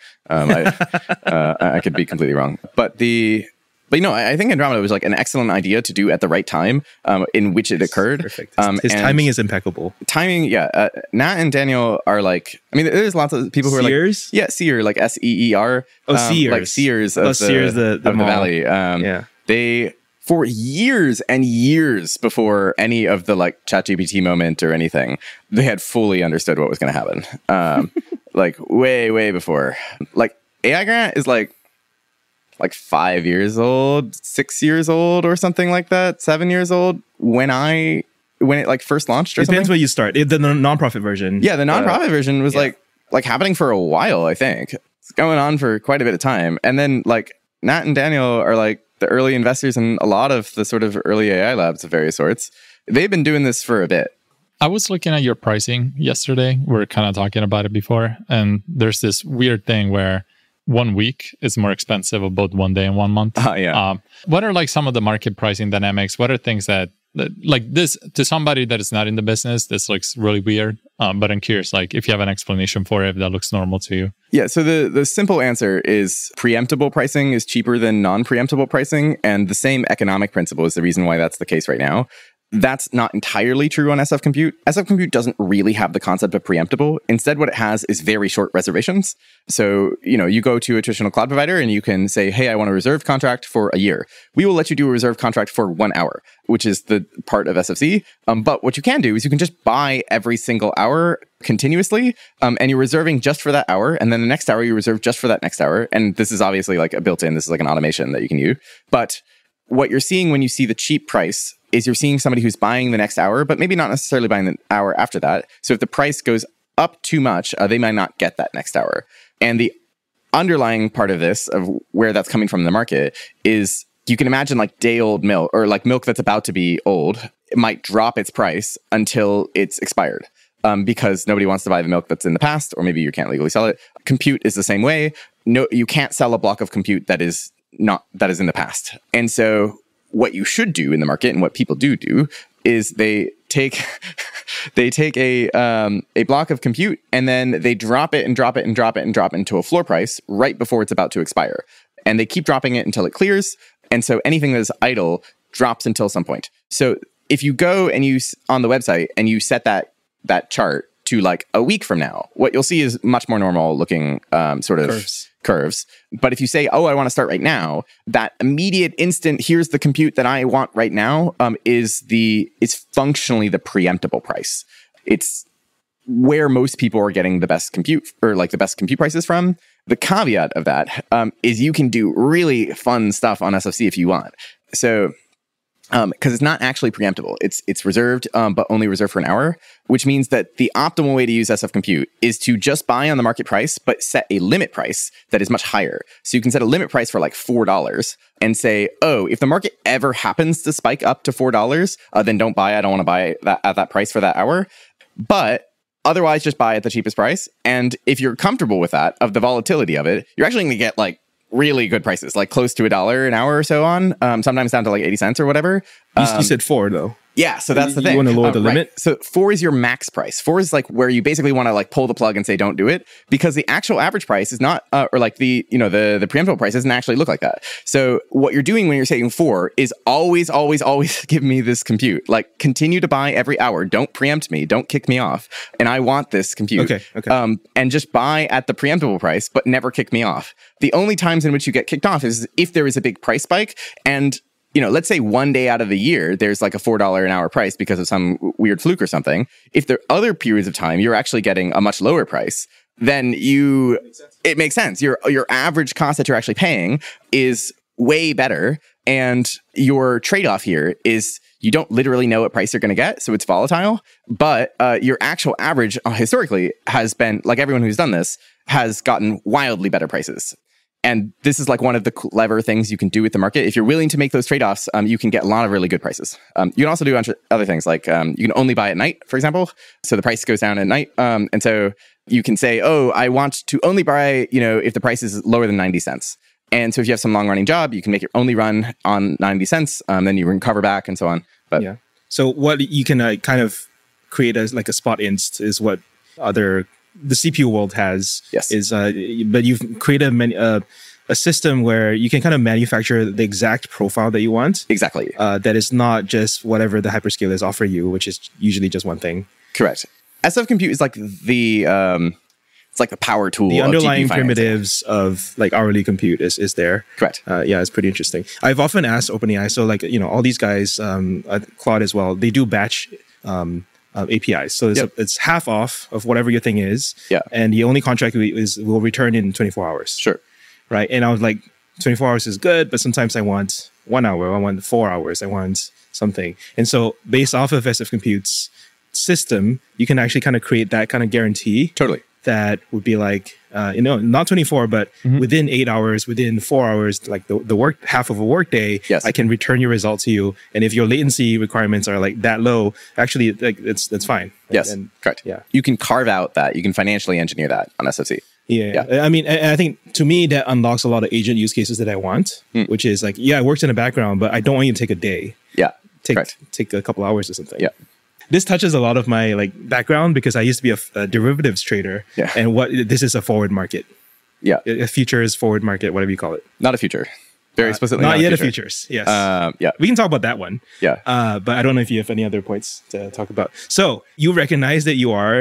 I could be completely wrong. But I think Andromeda was like an excellent idea to do at the right time, in which it occurred. Perfect. His timing is impeccable. Timing, yeah. Nat and Daniel are like, I mean, there's lots of people who are Sears? like, yeah, Seer, like SEER. Sears. Like Sears of Sears, the Valley. They, for years and years before any of the like ChatGPT moment or anything, they had fully understood what was going to happen. Like way, way before. Like AI Grant is like 5 years old, 6 years old, or something like that, 7 years old when it like first launched. Or Depends something. where you start. The nonprofit version. Yeah, the nonprofit version was like happening for a while. I think it's going on for quite a bit of time, and then like Nat and Daniel are like the early investors in a lot of the sort of early AI labs of various sorts. They've been doing this for a bit. I was looking at your pricing yesterday. We were kind of talking about it before, and there's this weird thing where 1 week is more expensive of both 1 day and 1 month. What are like some of the market pricing dynamics? What are things that like this, to somebody that is not in the business, this looks really weird. But I'm curious, like if you have an explanation for it, if that looks normal to you. Yeah. So the simple answer is preemptible pricing is cheaper than non-preemptible pricing. And the same economic principle is the reason why that's the case right now. That's not entirely true on SF Compute. SF Compute doesn't really have the concept of preemptible. Instead, what it has is very short reservations. So, you go to a traditional cloud provider and you can say, hey, I want a reserve contract for a year. We will let you do a reserve contract for 1 hour, which is the part of SFC. But what you can do is you can just buy every single hour continuously, and you're reserving just for that hour. And then the next hour, you reserve just for that next hour. And this is obviously like a built-in, this is like an automation that you can use. But what you're seeing when you see the cheap price is you're seeing somebody who's buying the next hour, but maybe not necessarily buying the hour after that. So if the price goes up too much, they might not get that next hour. And the underlying part of this, of where that's coming from in the market, is you can imagine like day-old milk, or like milk that's about to be old. It might drop its price until it's expired, because nobody wants to buy the milk that's in the past, or maybe you can't legally sell it. Compute is the same way. No, you can't sell a block of compute that is in the past. And so what you should do in the market, and what people do is they take a block of compute, and then they drop it into a floor price right before it's about to expire. And they keep dropping it until it clears. And so anything that is idle drops until some point. So if you go and you on the website and you set that chart to like a week from now, what you'll see is much more normal looking sort of curves. But if you say, oh, I want to start right now, that immediate instant, here's the compute that I want right now, is functionally the preemptible price. It's where most people are getting the best compute, or like the best compute prices from. The caveat of that is you can do really fun stuff on SFC if you want. So because it's not actually preemptible. It's reserved, but only reserved for an hour, which means that the optimal way to use SF Compute is to just buy on the market price, but set a limit price that is much higher. So you can set a limit price for like $4 and say, oh, if the market ever happens to spike up to $4, then don't buy. I don't want to buy that at that price for that hour. But otherwise, just buy at the cheapest price. And if you're comfortable with that, of the volatility of it, you're actually going to get like really good prices, like close to $1 an hour or so on, sometimes down to like 80 cents or whatever. You said 4 though. Yeah, so that's the thing. You want to lower the limit? Right. So 4 is your max price. 4 is like where you basically want to like pull the plug and say don't do it, because the actual average price is not, or like the preemptible price doesn't actually look like that. So what you're doing when you're saying 4 is always give me this compute. Like continue to buy every hour. Don't preempt me. Don't kick me off. And I want this compute. Okay. And just buy at the preemptible price, but never kick me off. The only times in which you get kicked off is if there is a big price spike and let's say one day out of the year, there's like a $4 an hour price because of some weird fluke or something. If there are other periods of time, you're actually getting a much lower price, then it makes sense. Your average cost that you're actually paying is way better. And your trade-off here is you don't literally know what price you're going to get, so it's volatile. But your actual average historically has been, like everyone who's done this, has gotten wildly better prices. And this is like one of the clever things you can do with the market. If you're willing to make those trade-offs, you can get a lot of really good prices. You can also do other things like you can only buy at night, for example. So the price goes down at night. And so you can say, oh, I want to only buy, if the price is lower than 90 cents. And so if you have some long-running job, you can make it only run on 90 cents. Then you recover back and so on. But yeah. So what you can kind of create as like a spot inst is what the CPU world has. Yes. But you've created a system where you can kind of manufacture the exact profile that you want. Exactly. That is not just whatever the hyperscalers offer you, which is usually just one thing. Correct. SF Compute is like it's like the power tool. The underlying of GPU primitives of like hourly compute is there. Correct. Yeah, it's pretty interesting. I've often asked OpenAI, so like all these guys, Claude as well, they do batch APIs. So it's half off of whatever your thing is. Yeah. And the only contract will return in 24 hours. Sure. Right. And I was like, 24 hours is good, but sometimes I want 1 hour, I want 4 hours, I want something. And so based off of SF Compute's system, you can actually kind of create that kind of guarantee. Totally. That would be like, not 24, but within 8 hours, within 4 hours, like the work, half of a work day, yes. I can return your result to you. And if your latency requirements are like that low, actually, like that's fine. Yes, and, correct. Yeah, you can carve out that. You can financially engineer that on SFC. Yeah. I mean, I think to me that unlocks a lot of agent use cases that I want, which is like, it works in the background, but I don't want you to take a day. Yeah, take a couple hours or something. Yeah. This touches a lot of my like background because I used to be a derivatives trader, and this is a forward market. Yeah, a futures forward market, whatever you call it. Not a future. Very explicitly, not yet a futures. Yes. Yeah, we can talk about that one. Yeah. But I don't know if you have any other points to talk about. So you recognize that you are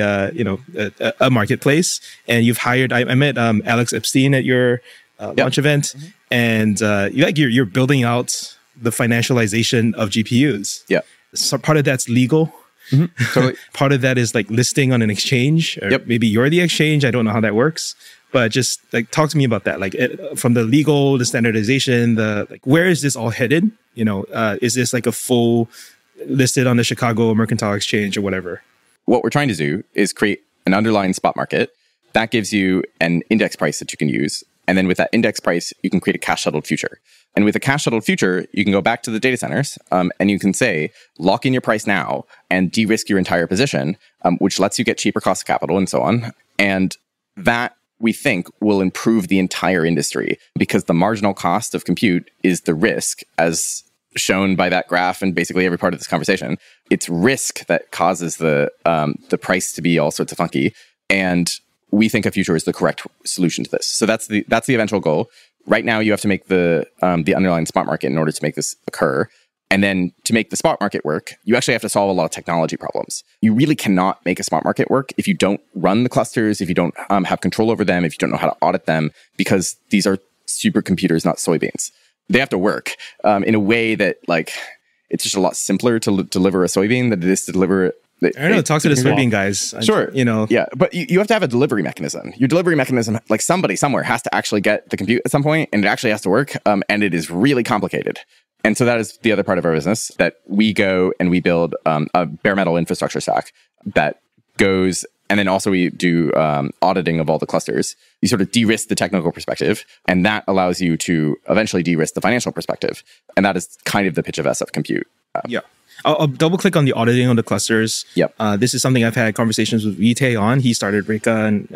a marketplace, and you've hired. I met Alex Epstein at your launch event, and you're building out the financialization of GPUs. Yeah. So part of that's legal. Totally. Part of that is like listing on an exchange, or maybe you're the exchange. I don't know how that works, but just like talk to me about that. Like from the legal, the standardization, where is this all headed? Is this like a full listed on the Chicago Mercantile Exchange or whatever? What we're trying to do is create an underlying spot market that gives you an index price that you can use. And then with that index price, you can create a cash settled future. And with a cash settled future, you can go back to the data centers and you can say, lock in your price now and de-risk your entire position, which lets you get cheaper cost of capital and so on. And that, we think, will improve the entire industry because the marginal cost of compute is the risk, as shown by that graph and basically every part of this conversation. It's risk that causes the price to be all sorts of funky. And we think a future is the correct solution to this. So that's the eventual goal. Right now, you have to make the underlying spot market in order to make this occur. And then to make the spot market work, you actually have to solve a lot of technology problems. You really cannot make a spot market work if you don't run the clusters, if you don't have control over them, if you don't know how to audit them, because these are supercomputers, not soybeans. They have to work in a way that it's just a lot simpler to deliver a soybean than it is to deliver I don't know. Talk to the soybean guys. Sure. Yeah. But you have to have a delivery mechanism. Your delivery mechanism, like somebody somewhere has to actually get the compute at some point, and it actually has to work. And it is really complicated. And so that is the other part of our business, that we go and we build a bare metal infrastructure stack that goes, and then also we do auditing of all the clusters. You sort of de-risk the technical perspective, and that allows you to eventually de-risk the financial perspective. And that is kind of the pitch of SF Compute. Yeah. I'll double click on the auditing on the clusters. Yep. This is something I've had conversations with Yitay on. He started Reka, and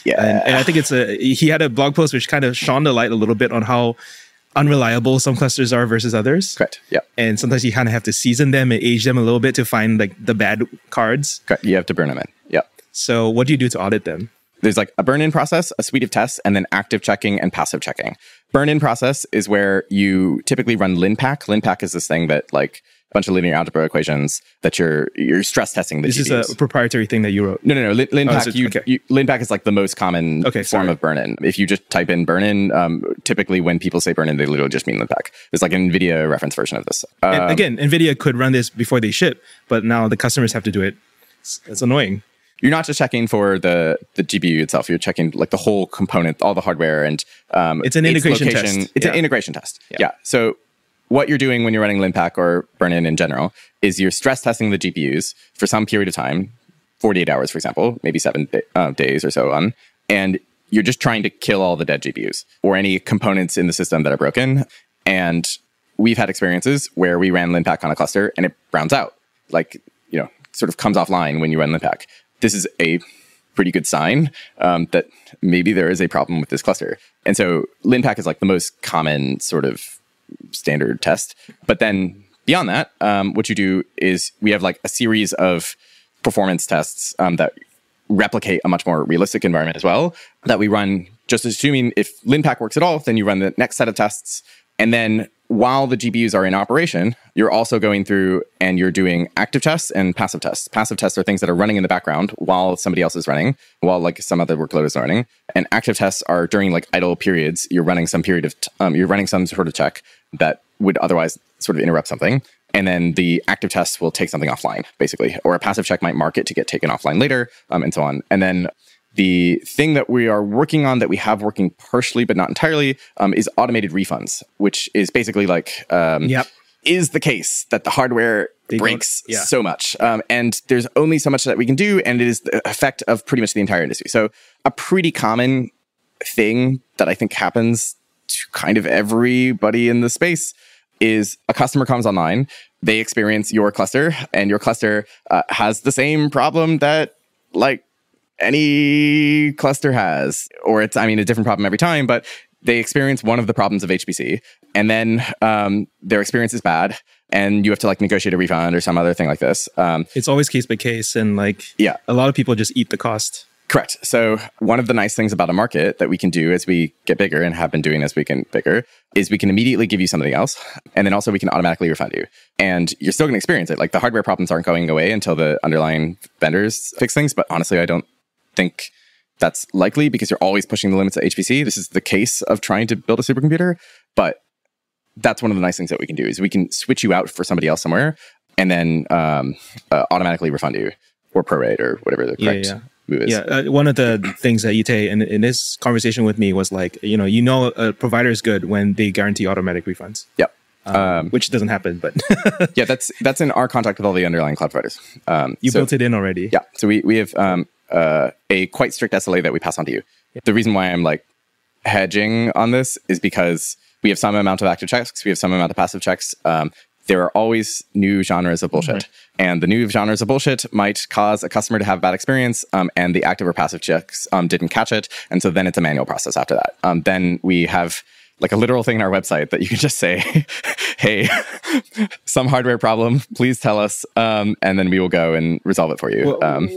I think he had a blog post which kind of shone the light a little bit on how unreliable some clusters are versus others. Correct. Yeah. And sometimes you kind of have to season them and age them a little bit to find like the bad cards. Correct. You have to burn them in. Yeah. So what do you do to audit them? There's like a burn-in process, a suite of tests, and then active checking and passive checking. Burn-in process is where you typically run LinPack. LinPack is this thing that like a bunch of linear algebra equations that you're stress testing the GPUs. This is a proprietary thing that you wrote? No. LinPack, LinPack is like the most common form of burn-in. If you just type in burn-in, typically when people say burn-in, they literally just mean LinPack. There's like an NVIDIA reference version of this. And again, NVIDIA could run this before they ship, but now the customers have to do it. It's annoying. You're not just checking for the GPU itself. You're checking like the whole component, all the hardware, and it's an integration test. It's an integration test. Yeah. So what you're doing when you're running LinPack or burn-in in general is you're stress testing the GPUs for some period of time, 48 hours, for example, maybe 7 days or so on, and you're just trying to kill all the dead GPUs or any components in the system that are broken. And we've had experiences where we ran LinPack on a cluster and it browns out, like, sort of comes offline when you run LinPack. This is a pretty good sign that maybe there is a problem with this cluster. And so LinPack is like the most common sort of standard test. But then beyond that, what you do is we have like a series of performance tests that replicate a much more realistic environment as well, that we run just assuming if LinPack works at all, then you run the next set of tests. And then while the GPUs are in operation, you're also going through and you're doing active tests and passive tests. Passive tests are things that are running in the background while somebody else is running, while like some other workload is running. And active tests are during like idle periods. You're running some period of, you're running some sort of check that would otherwise sort of interrupt something. And then the active tests will take something offline, basically. Or a passive check might mark it to get taken offline later, and so on. And then the thing that we are working on that we have working partially but not entirely is automated refunds, which is basically like, is the case that the hardware breaks so much. And there's only so much that we can do, and it is the effect of pretty much the entire industry. So a pretty common thing that I think happens to kind of everybody in the space is a customer comes online, they experience your cluster, and your cluster has the same problem that like any cluster has, or it's, a different problem every time, but they experience one of the problems of HPC, and then their experience is bad, and you have to like negotiate a refund or some other thing like this. It's always case by case, and like a lot of people just eat the cost. Correct. So one of the nice things about a market that we can do as we get bigger and have been doing as we get bigger is we can immediately give you something else. And then also we can automatically refund you. And you're still going to experience it. Like the hardware problems aren't going away until the underlying vendors fix things. But honestly, I don't think that's likely because you're always pushing the limits of HPC. This is the case of trying to build a supercomputer. But that's one of the nice things that we can do is we can switch you out for somebody else somewhere and then automatically refund you or prorate or whatever the correct move is. One of the things that Yitay in this conversation with me was like, a provider is good when they guarantee automatic refunds. Yep. Which doesn't happen, but yeah, that's in our contract with all the underlying cloud providers. You built it in already. Yeah. So we have a quite strict SLA that we pass on to you. Yeah. The reason why I'm like hedging on this is because we have some amount of active checks, we have some amount of passive checks. There are always new genres of bullshit. Mm-hmm. And the new genres of bullshit might cause a customer to have a bad experience, and the active or passive checks didn't catch it. And so then it's a manual process after that. Then we have like a literal thing in our website that you can just say, hey, some hardware problem, please tell us. And then we will go and resolve it for you.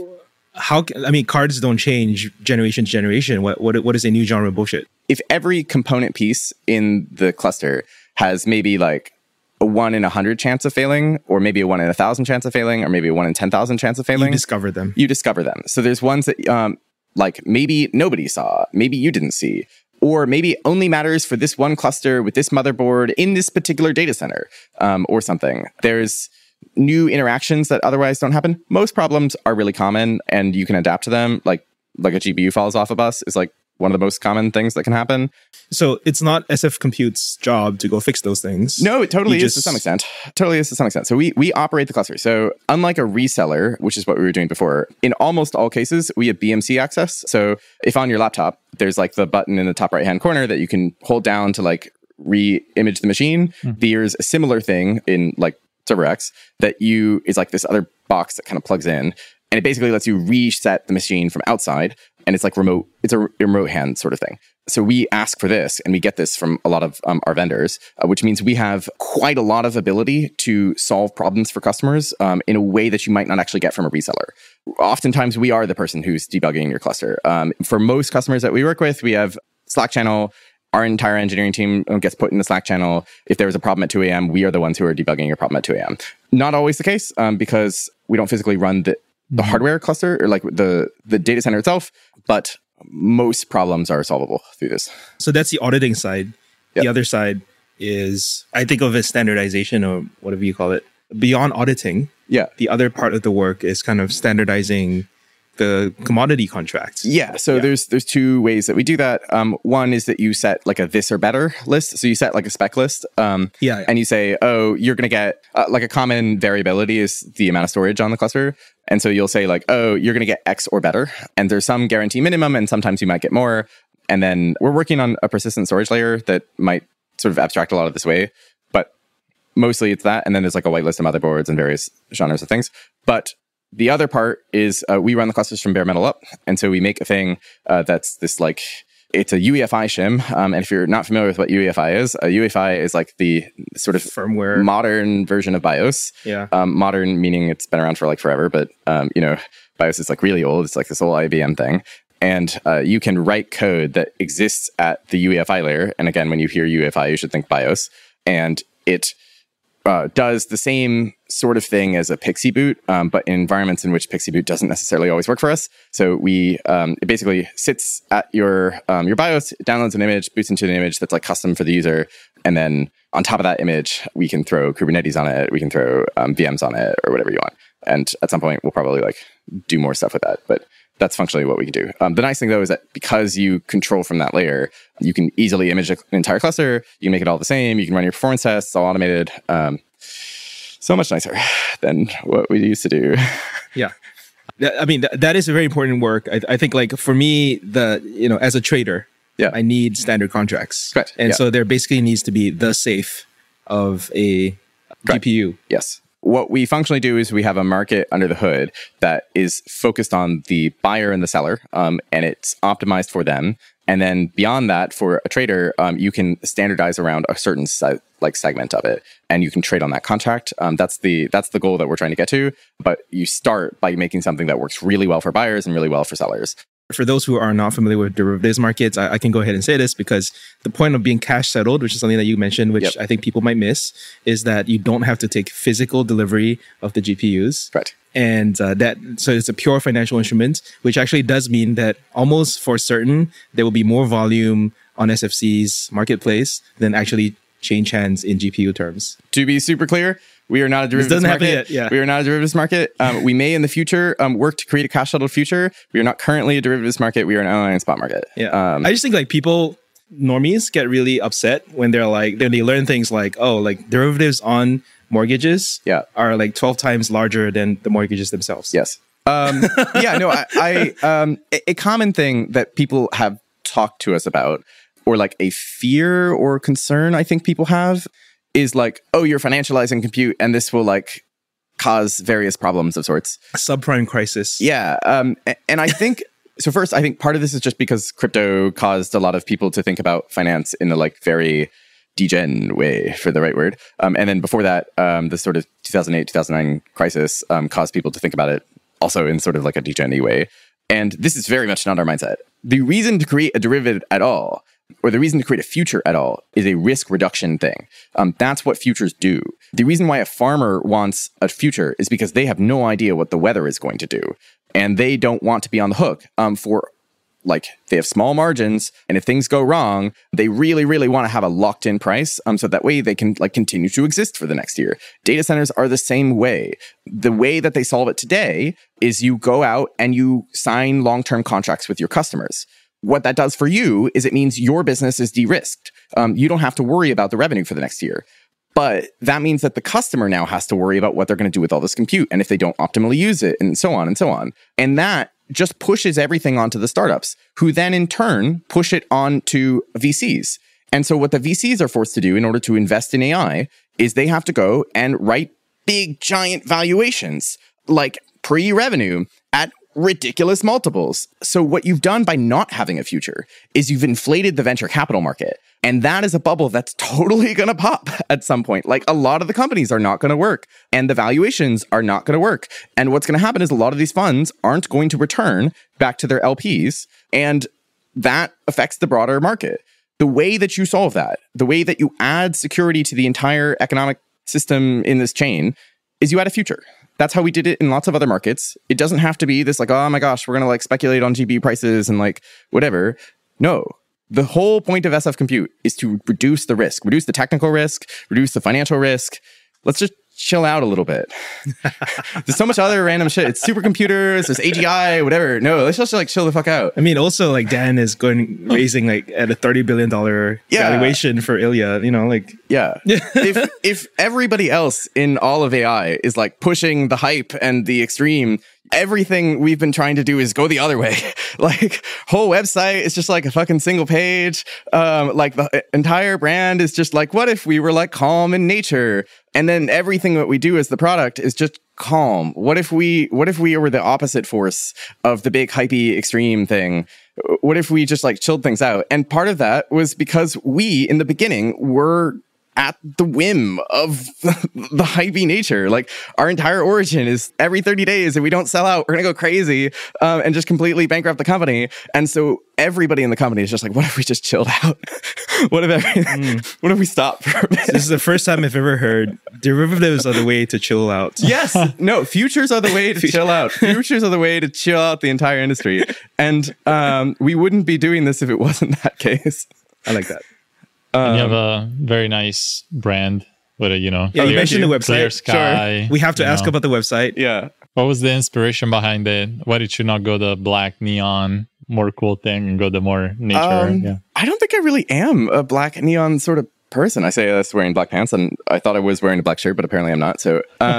Cards don't change generation to generation. What is a new genre of bullshit? If every component piece in the cluster has maybe like a 1 in 100 chance of failing, or maybe a 1 in 1,000 chance of failing, or maybe a 1 in 10,000 chance of failing. You discover them. So there's ones that like maybe nobody saw, maybe you didn't see, or maybe only matters for this one cluster with this motherboard in this particular data center, or something. There's new interactions that otherwise don't happen. Most problems are really common and you can adapt to them. Like a GPU falls off a bus is like one of the most common things that can happen. So it's not SF Compute's job to go fix those things. No, it totally is to some extent. Totally is to some extent. So we operate the cluster. So unlike a reseller, which is what we were doing before, in almost all cases, we have BMC access. So if on your laptop, there's like the button in the top right-hand corner that you can hold down to like re-image the machine. There's a similar thing in like ServerX that is like this other box that kind of plugs in. And it basically lets you reset the machine from outside. And it's like remote, it's a remote hand sort of thing. So we ask for this, and we get this from a lot of our vendors, which means we have quite a lot of ability to solve problems for customers in a way that you might not actually get from a reseller. Oftentimes, we are the person who's debugging your cluster. For most customers that we work with, we have Slack channel. Our entire engineering team gets put in the Slack channel. If there was a problem at 2 a.m., we are the ones who are debugging your problem at 2 a.m. Not always the case because we don't physically run the hardware cluster or like the data center itself, but most problems are solvable through this. So that's the auditing side. Yep. The other side is, I think of as standardization or whatever you call it. Beyond auditing, the other part of the work is kind of standardizing the commodity contracts. Yeah. So there's two ways that we do that. One is that you set like a this or better list. So you set like a spec list. And you say, oh, you're going to get like a common variability is the amount of storage on the cluster. And so you'll say like, oh, you're going to get X or better. And there's some guarantee minimum, and sometimes you might get more. And then we're working on a persistent storage layer that might sort of abstract a lot of this away. But mostly it's that. And then there's like a whitelist of motherboards and various genres of things. But the other part is we run the clusters from bare metal up. And so we make a thing that's this like, it's a UEFI shim. And if you're not familiar with what UEFI is, UEFI is like the sort of firmware modern version of BIOS. Yeah. Modern meaning it's been around for like forever, but BIOS is like really old. It's like this old IBM thing. And you can write code that exists at the UEFI layer. And again, when you hear UEFI, you should think BIOS. And it does the same sort of thing as a PXE boot, but in environments in which PXE boot doesn't necessarily always work for us. So it basically sits at your BIOS, downloads an image, boots into an image that's like custom for the user, and then on top of that image, we can throw Kubernetes on it, we can throw VMs on it, or whatever you want. And at some point, we'll probably like do more stuff with that, but that's functionally what we can do. The nice thing though is that because you control from that layer, you can easily image an entire cluster. You can make it all the same. You can run your performance tests, all automated. So much nicer than what we used to do. Yeah. I mean, that is a very important work. I think like for me, as a trader, I need standard contracts. Correct. And so there basically needs to be the safe of a GPU. Yes. What we functionally do is we have a market under the hood that is focused on the buyer and the seller, and it's optimized for them. And then beyond that, for a trader, you can standardize around a certain segment of it, and you can trade on that contract. That's the goal that we're trying to get to. But you start by making something that works really well for buyers and really well for sellers. For those who are not familiar with derivatives markets, I can go ahead and say this because the point of being cash settled, which is something that you mentioned, which I think people might miss, is that you don't have to take physical delivery of the GPUs. Right. And so it's a pure financial instrument, which actually does mean that almost for certain, there will be more volume on SFC's marketplace than actually change hands in GPU terms. To be super clear, we are not a derivatives market. Happen yet, yeah. We are not a derivatives market. We may in the future work to create a cash settled future. We are not currently a derivatives market. We are an underlying spot market. Yeah. I just think like normies get really upset when they learn things like, oh, like derivatives on mortgages are like 12 times larger than the mortgages themselves. Yes. A common thing that people have talked to us about, or like a fear or concern I think people have, is like, oh, you're financializing compute and this will like cause various problems of sorts. A subprime crisis. Yeah. And I think, so first, I think part of this is just because crypto caused a lot of people to think about finance in a like very degen way, for the right word. And then before that, the sort of 2008, 2009 crisis caused people to think about it also in sort of like a degen-y way. And this is very much not our mindset. The reason to create a derivative at all, or the reason to create a future at all, is a risk reduction thing. That's what futures do. The reason why a farmer wants a future is because they have no idea what the weather is going to do. And they don't want to be on the hook for, like, they have small margins. And if things go wrong, they really, really want to have a locked in price. So that way they can like continue to exist for the next year. Data centers are the same way. The way that they solve it today is you go out and you sign long-term contracts with your customers. what that does for you is it means your business is de-risked. You don't have to worry about the revenue for the next year. But that means that the customer now has to worry about what they're going to do with all this compute and if they don't optimally use it and so on and so on. And that just pushes everything onto the startups, who then in turn push it on to VCs. And so what the VCs are forced to do in order to invest in AI is they have to go and write big, giant valuations, like pre-revenue at ridiculous multiples. So what you've done by not having a future is you've inflated the venture capital market. And that is a bubble that's totally going to pop at some point. Like, a lot of the companies are not going to work and the valuations are not going to work. And what's going to happen is a lot of these funds aren't going to return back to their LPs. And that affects the broader market. The way that you solve that, the way that you add security to the entire economic system in this chain, is you add a future. That's how we did it in lots of other markets. It doesn't have to be this like, oh my gosh, we're going to like speculate on GPU prices and like whatever. No. The whole point of SF Compute is to reduce the risk, reduce the technical risk, reduce the financial risk. Let's just chill out a little bit. There's so much other random shit. It's supercomputers, there's AGI, whatever. No, let's just like chill the fuck out. I mean, also like Dan is raising like at a $30 billion valuation for Ilya, you know, like. Yeah. if everybody else in all of AI is like pushing the hype and the extreme, everything we've been trying to do is go the other way. Like, whole website is just like a fucking single page. Like the entire brand is just like, what if we were like calm in nature? And then everything that we do as the product is just calm. What if we were the opposite force of the big hypey extreme thing? What if we just like chilled things out? And part of that was because we in the beginning were at the whim of the hypey nature. Like, our entire origin is every 30 days, if we don't sell out, we're gonna go crazy and just completely bankrupt the company. And so everybody in the company is just like, what if we just chilled out? What if we stopped for a bit? This is the first time I've ever heard derivatives are the way to chill out. Yes. No, futures are the way to chill out. Futures are the way to chill out the entire industry. And we wouldn't be doing this if it wasn't that case. I like that. And you have a very nice brand with a, you mentioned the website. Clear sky. Sure. We have to ask about the website. Yeah. What was the inspiration behind it? Why did you not go the black neon, more cool thing and go the more nature? I don't think I really am a black neon sort of person. I say I was wearing black pants and I thought I was wearing a black shirt, but apparently I'm not. So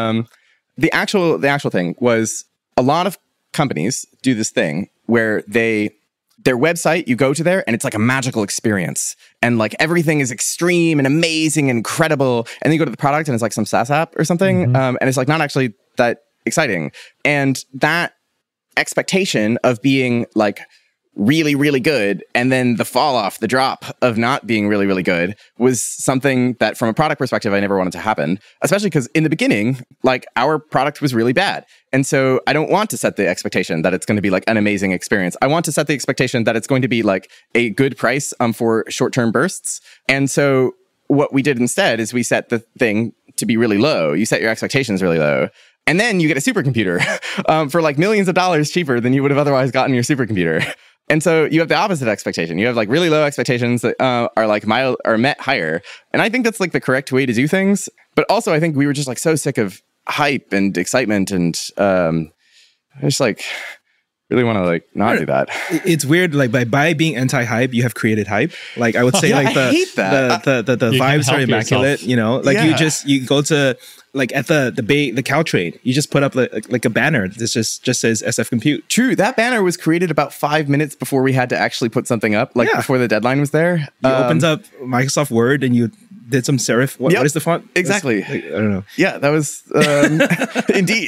the actual thing was, a lot of companies do this thing where their website, you go to there and it's like a magical experience. And like everything is extreme and amazing and incredible. And then you go to the product and it's like some SaaS app or something. And it's like not actually that exciting. And that expectation of being like really, really good, and then the fall off, the drop of not being really, really good, was something that from a product perspective, I never wanted to happen, especially because in the beginning, like, our product was really bad. And so I don't want to set the expectation that it's going to be like an amazing experience. I want to set the expectation that it's going to be like a good price for short-term bursts. And so what we did instead is we set the thing to be really low. You set your expectations really low. And then you get a supercomputer for like millions of dollars cheaper than you would have otherwise gotten your supercomputer. And so you have the opposite expectation. You have like really low expectations that are like mild or met higher. And I think that's like the correct way to do things. But also I think we were just like so sick of hype and excitement, and I just like really want to like not do that. It's weird, like by being anti-hype, you have created hype. Like I would say, like I hate that. the vibes are immaculate. Yourself. You know, like you go to like at the Caltrain, you just put up like a banner that just says SF Compute. True, that banner was created about 5 minutes before we had to actually put something up, like before the deadline was there. You opened up Microsoft Word and you did some serif. What is the font? Exactly. Like, I don't know. Yeah, that was indeed.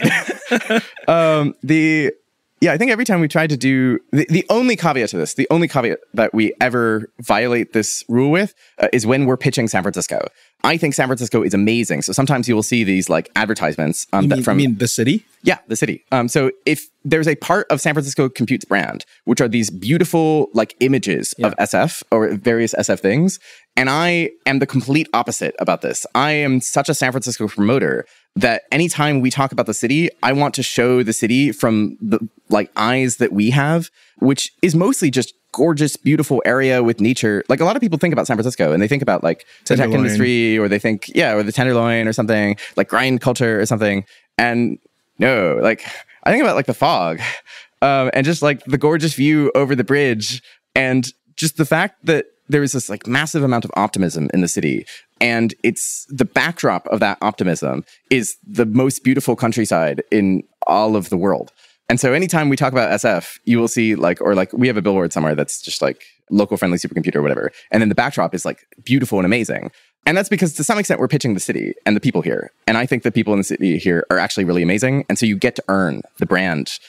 I think every time we tried to do the only caveat to this, the only caveat that we ever violate this rule with is when we're pitching San Francisco. I think San Francisco is amazing. So sometimes you will see these like advertisements. You mean the city? Yeah, the city. So if there's a part of San Francisco Compute's brand, which are these beautiful like images of SF or various SF things, and I am the complete opposite about this. I am such a San Francisco promoter that anytime we talk about the city, I want to show the city from the like eyes that we have, which is mostly just gorgeous, beautiful area with nature. Like a lot of people think about San Francisco and they think about like the tech industry, or they think, or the Tenderloin or something, like grind culture or something. And no, like I think about like the fog and just like the gorgeous view over the bridge And just the fact that there is this like massive amount of optimism in the city, and it's the backdrop of that optimism is the most beautiful countryside in all of the world. And so anytime we talk about SF, you will see like we have a billboard somewhere that's just like local friendly supercomputer or whatever. And then the backdrop is like beautiful and amazing. And that's because to some extent we're pitching the city and the people here. And I think the people in the city here are actually really amazing. And so you get to earn the brand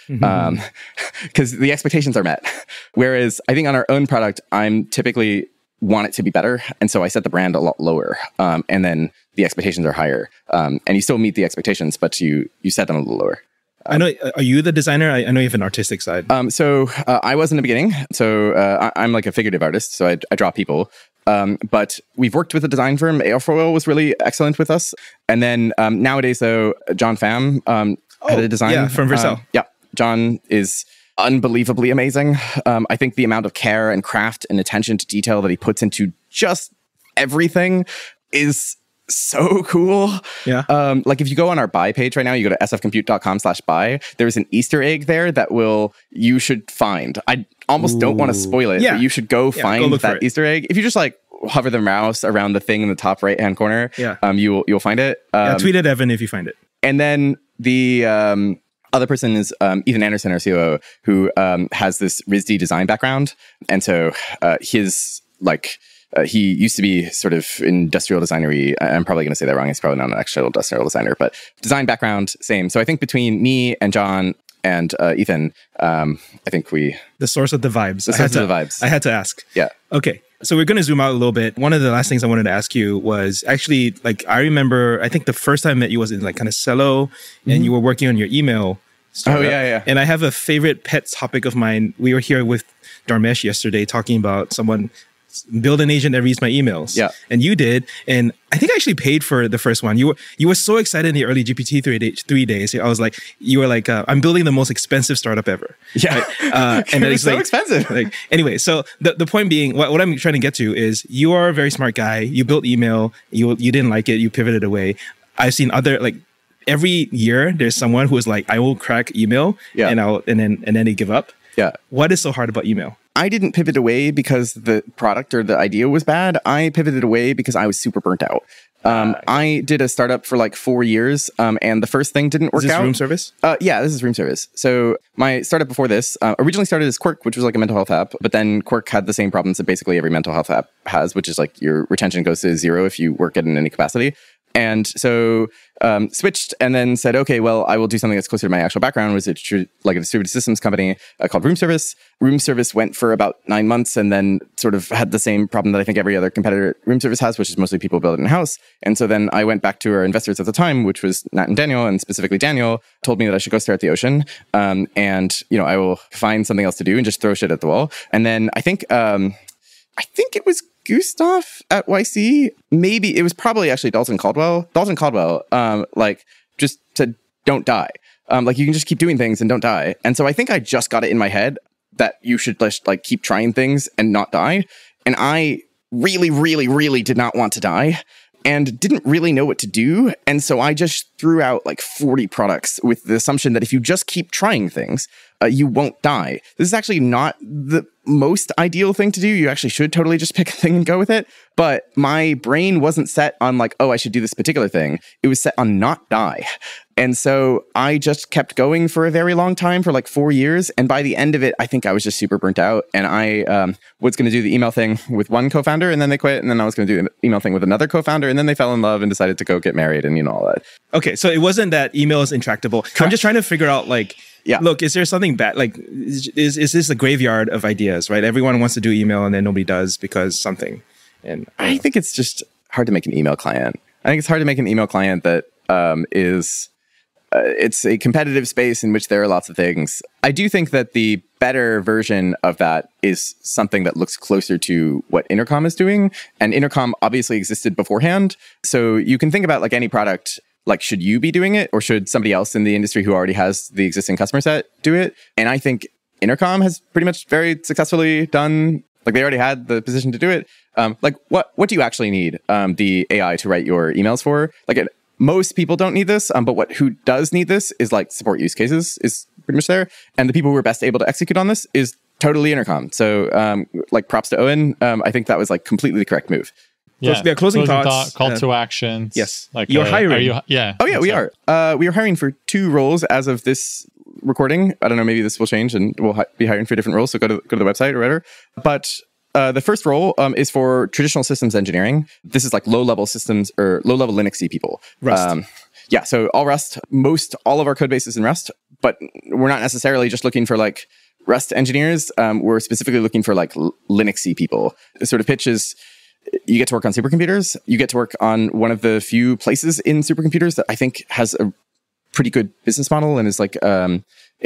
because the expectations are met. Whereas I think on our own product, I'm typically want it to be better. And so I set the brand a lot lower. And then the expectations are higher. And you still meet the expectations, but you set them a little lower. I know. Are you the designer? I know you have an artistic side. So I was in the beginning. So I'm like a figurative artist. So I draw people. But we've worked with a design firm. Airfoil was really excellent with us. And then nowadays, though, John Pham had a design. Yeah, from Vercel. Yeah, John is unbelievably amazing. I think the amount of care and craft and attention to detail that he puts into just everything is so cool. Yeah. Like if you go on our buy page right now, you go to sfcompute.com/buy, there's an Easter egg there that you should find. I almost don't want to spoil it, but you should go find that Easter egg. If you just like hover the mouse around the thing in the top right-hand corner, you'll find it. Tweet at Evan if you find it. And then the other person is Ethan Anderson, our COO, who has this RISD design background. And so his like... he used to be sort of industrial designery. I'm probably going to say that wrong. He's probably not an actual industrial designer, but design background, same. So I think between me and John and Ethan, I think the source of the vibes. The source of the vibes. I had to ask. Yeah. Okay. So we're going to zoom out a little bit. One of the last things I wanted to ask you was actually, like, I remember, I think the first time I met you was in like kind of Cello, and you were working on your email startup. Oh, yeah. And I have a favorite pet topic of mine. We were here with Dharmesh yesterday talking about someone build an agent that reads my emails. Yeah. And you did. And I think I actually paid for the first one. You were so excited in the early GPT 3 days. I was like, you were like, I'm building the most expensive startup ever. Yeah. Right? And it was so like, expensive. Like, anyway, so the point being, what I'm trying to get to is you are a very smart guy. You built email. You didn't like it. You pivoted away. I've seen other, like, every year there's someone who is like, I will crack email. Yeah. And then they give up. Yeah. What is so hard about email? I didn't pivot away because the product or the idea was bad. I pivoted away because I was super burnt out. I did a startup for like 4 years, and the first thing didn't work out. Is this room service? Yeah, this is room service. So my startup before this originally started as Quirk, which was like a mental health app, but then Quirk had the same problems that basically every mental health app has, which is like your retention goes to 0 if you work in any capacity. And so switched and then said, okay, well, I will do something that's closer to my actual background, was like a distributed systems company called Room Service. Room Service went for about 9 months and then sort of had the same problem that I think every other competitor Room Service has, which is mostly people build it in-house. And so then I went back to our investors at the time, which was Nat and Daniel, and specifically Daniel told me that I should go stare at the ocean. And, I will find something else to do and just throw shit at the wall. And then I think it was Gustav at YC. Maybe it was probably actually Dalton Caldwell, like just said, don't die. Like you can just keep doing things and don't die. And so I think I just got it in my head that you should just like keep trying things and not die. And I really, really, really did not want to die and didn't really know what to do. And so I just threw out like 40 products with the assumption that if you just keep trying things, you won't die. This is actually not the most ideal thing to do. You actually should totally just pick a thing and go with it. But my brain wasn't set on like, oh, I should do this particular thing. It was set on not die. And so I just kept going for a very long time, for like 4 years. And by the end of it, I think I was just super burnt out. And I was going to do the email thing with one co-founder, and then they quit. And then I was going to do the email thing with another co-founder, and then they fell in love and decided to go get married and all that. Okay, so it wasn't that email is intractable. I'm just trying to figure out like, look, is there something bad? Like, is this a graveyard of ideas, right? Everyone wants to do email and then nobody does because something. And I think it's just hard to make an email client. I think it's hard to make an email client that is... it's a competitive space in which there are lots of things. I do think that the better version of that is something that looks closer to what Intercom is doing. And Intercom obviously existed beforehand. So you can think about like any product, like should you be doing it or should somebody else in the industry who already has the existing customer set do it? And I think Intercom has pretty much very successfully done, like they already had the position to do it. Like what do you actually need the AI to write your emails for? Like most people don't need this, but who does need this is like support use cases is pretty much there. And the people who are best able to execute on this is totally Intercom. So like props to Owen. I think that was like completely the correct move. Closing thoughts. Call to actions. Yes. Like you're hiring. Yeah. Oh yeah, we are. We are hiring for 2 roles as of this recording. I don't know, maybe this will change and we'll be hiring for different roles. So go to the website or whatever. But the first role is for traditional systems engineering. This is like low-level systems or low-level Linux people. Rust. Yeah, so all Rust. All of our code base is in Rust, but we're not necessarily just looking for like Rust engineers. We're specifically looking for like Linux people. The sort of pitch is you get to work on supercomputers. You get to work on one of the few places in supercomputers that I think has a pretty good business model and is like a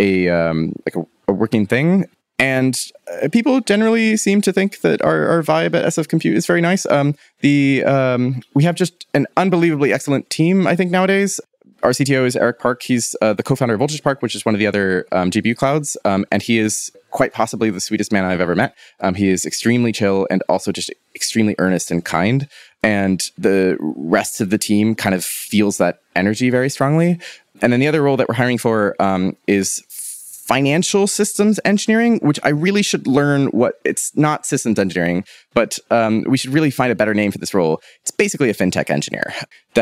working thing. And people generally seem to think that our vibe at SF Compute is very nice. We have just an unbelievably excellent team, I think, nowadays. Our CTO is Eric Park. He's the co-founder of Voltage Park, which is one of the other GPU clouds. And he is quite possibly the sweetest man I've ever met. He is extremely chill and also just extremely earnest and kind. And the rest of the team kind of feels that energy very strongly. And then the other role that we're hiring for is financial systems engineering, which I really should learn it's not systems engineering, but we should really find a better name for this role. It's basically a fintech engineer.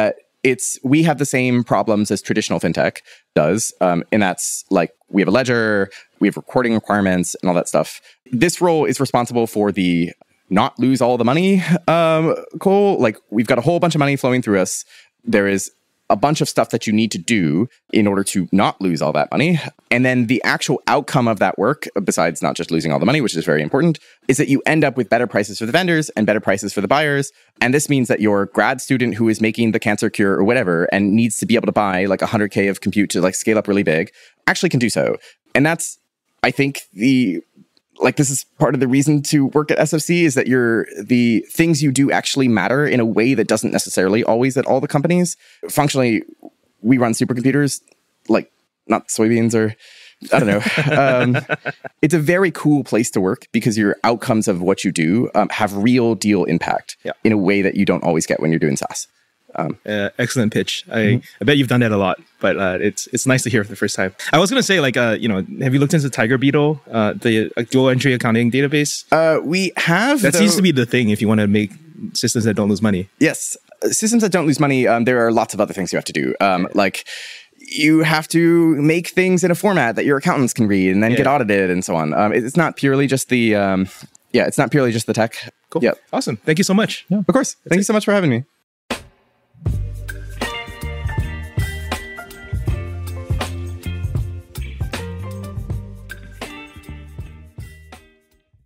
We have the same problems as traditional fintech does. And that's like, we have a ledger, we have recording requirements and all that stuff. This role is responsible for the not lose all the money goal. Like we've got a whole bunch of money flowing through us. There is a bunch of stuff that you need to do in order to not lose all that money. And then the actual outcome of that work, besides not just losing all the money, which is very important, is that you end up with better prices for the vendors and better prices for the buyers. And this means that your grad student who is making the cancer cure or whatever and needs to be able to buy like 100K of compute to like scale up really big actually can do so. And that's, I think, this is part of the reason to work at SFC is that the things you do actually matter in a way that doesn't necessarily always at all the companies. Functionally, we run supercomputers, like not soybeans or I don't know. It's a very cool place to work because your outcomes of what you do have real deal impact in a way that you don't always get when you're doing SaaS. Excellent pitch. I bet you've done that a lot, but it's nice to hear for the first time. I was going to say, have you looked into Tiger Beetle, the dual entry accounting database? We have. That seems to be the thing if you want to make systems that don't lose money. Yes. Systems that don't lose money, there are lots of other things you have to do. Like you have to make things in a format that your accountants can read and then get audited and so on. It's not purely just the tech. Cool. Yep. Awesome. Thank you so much. Of course. Thank you so much for having me.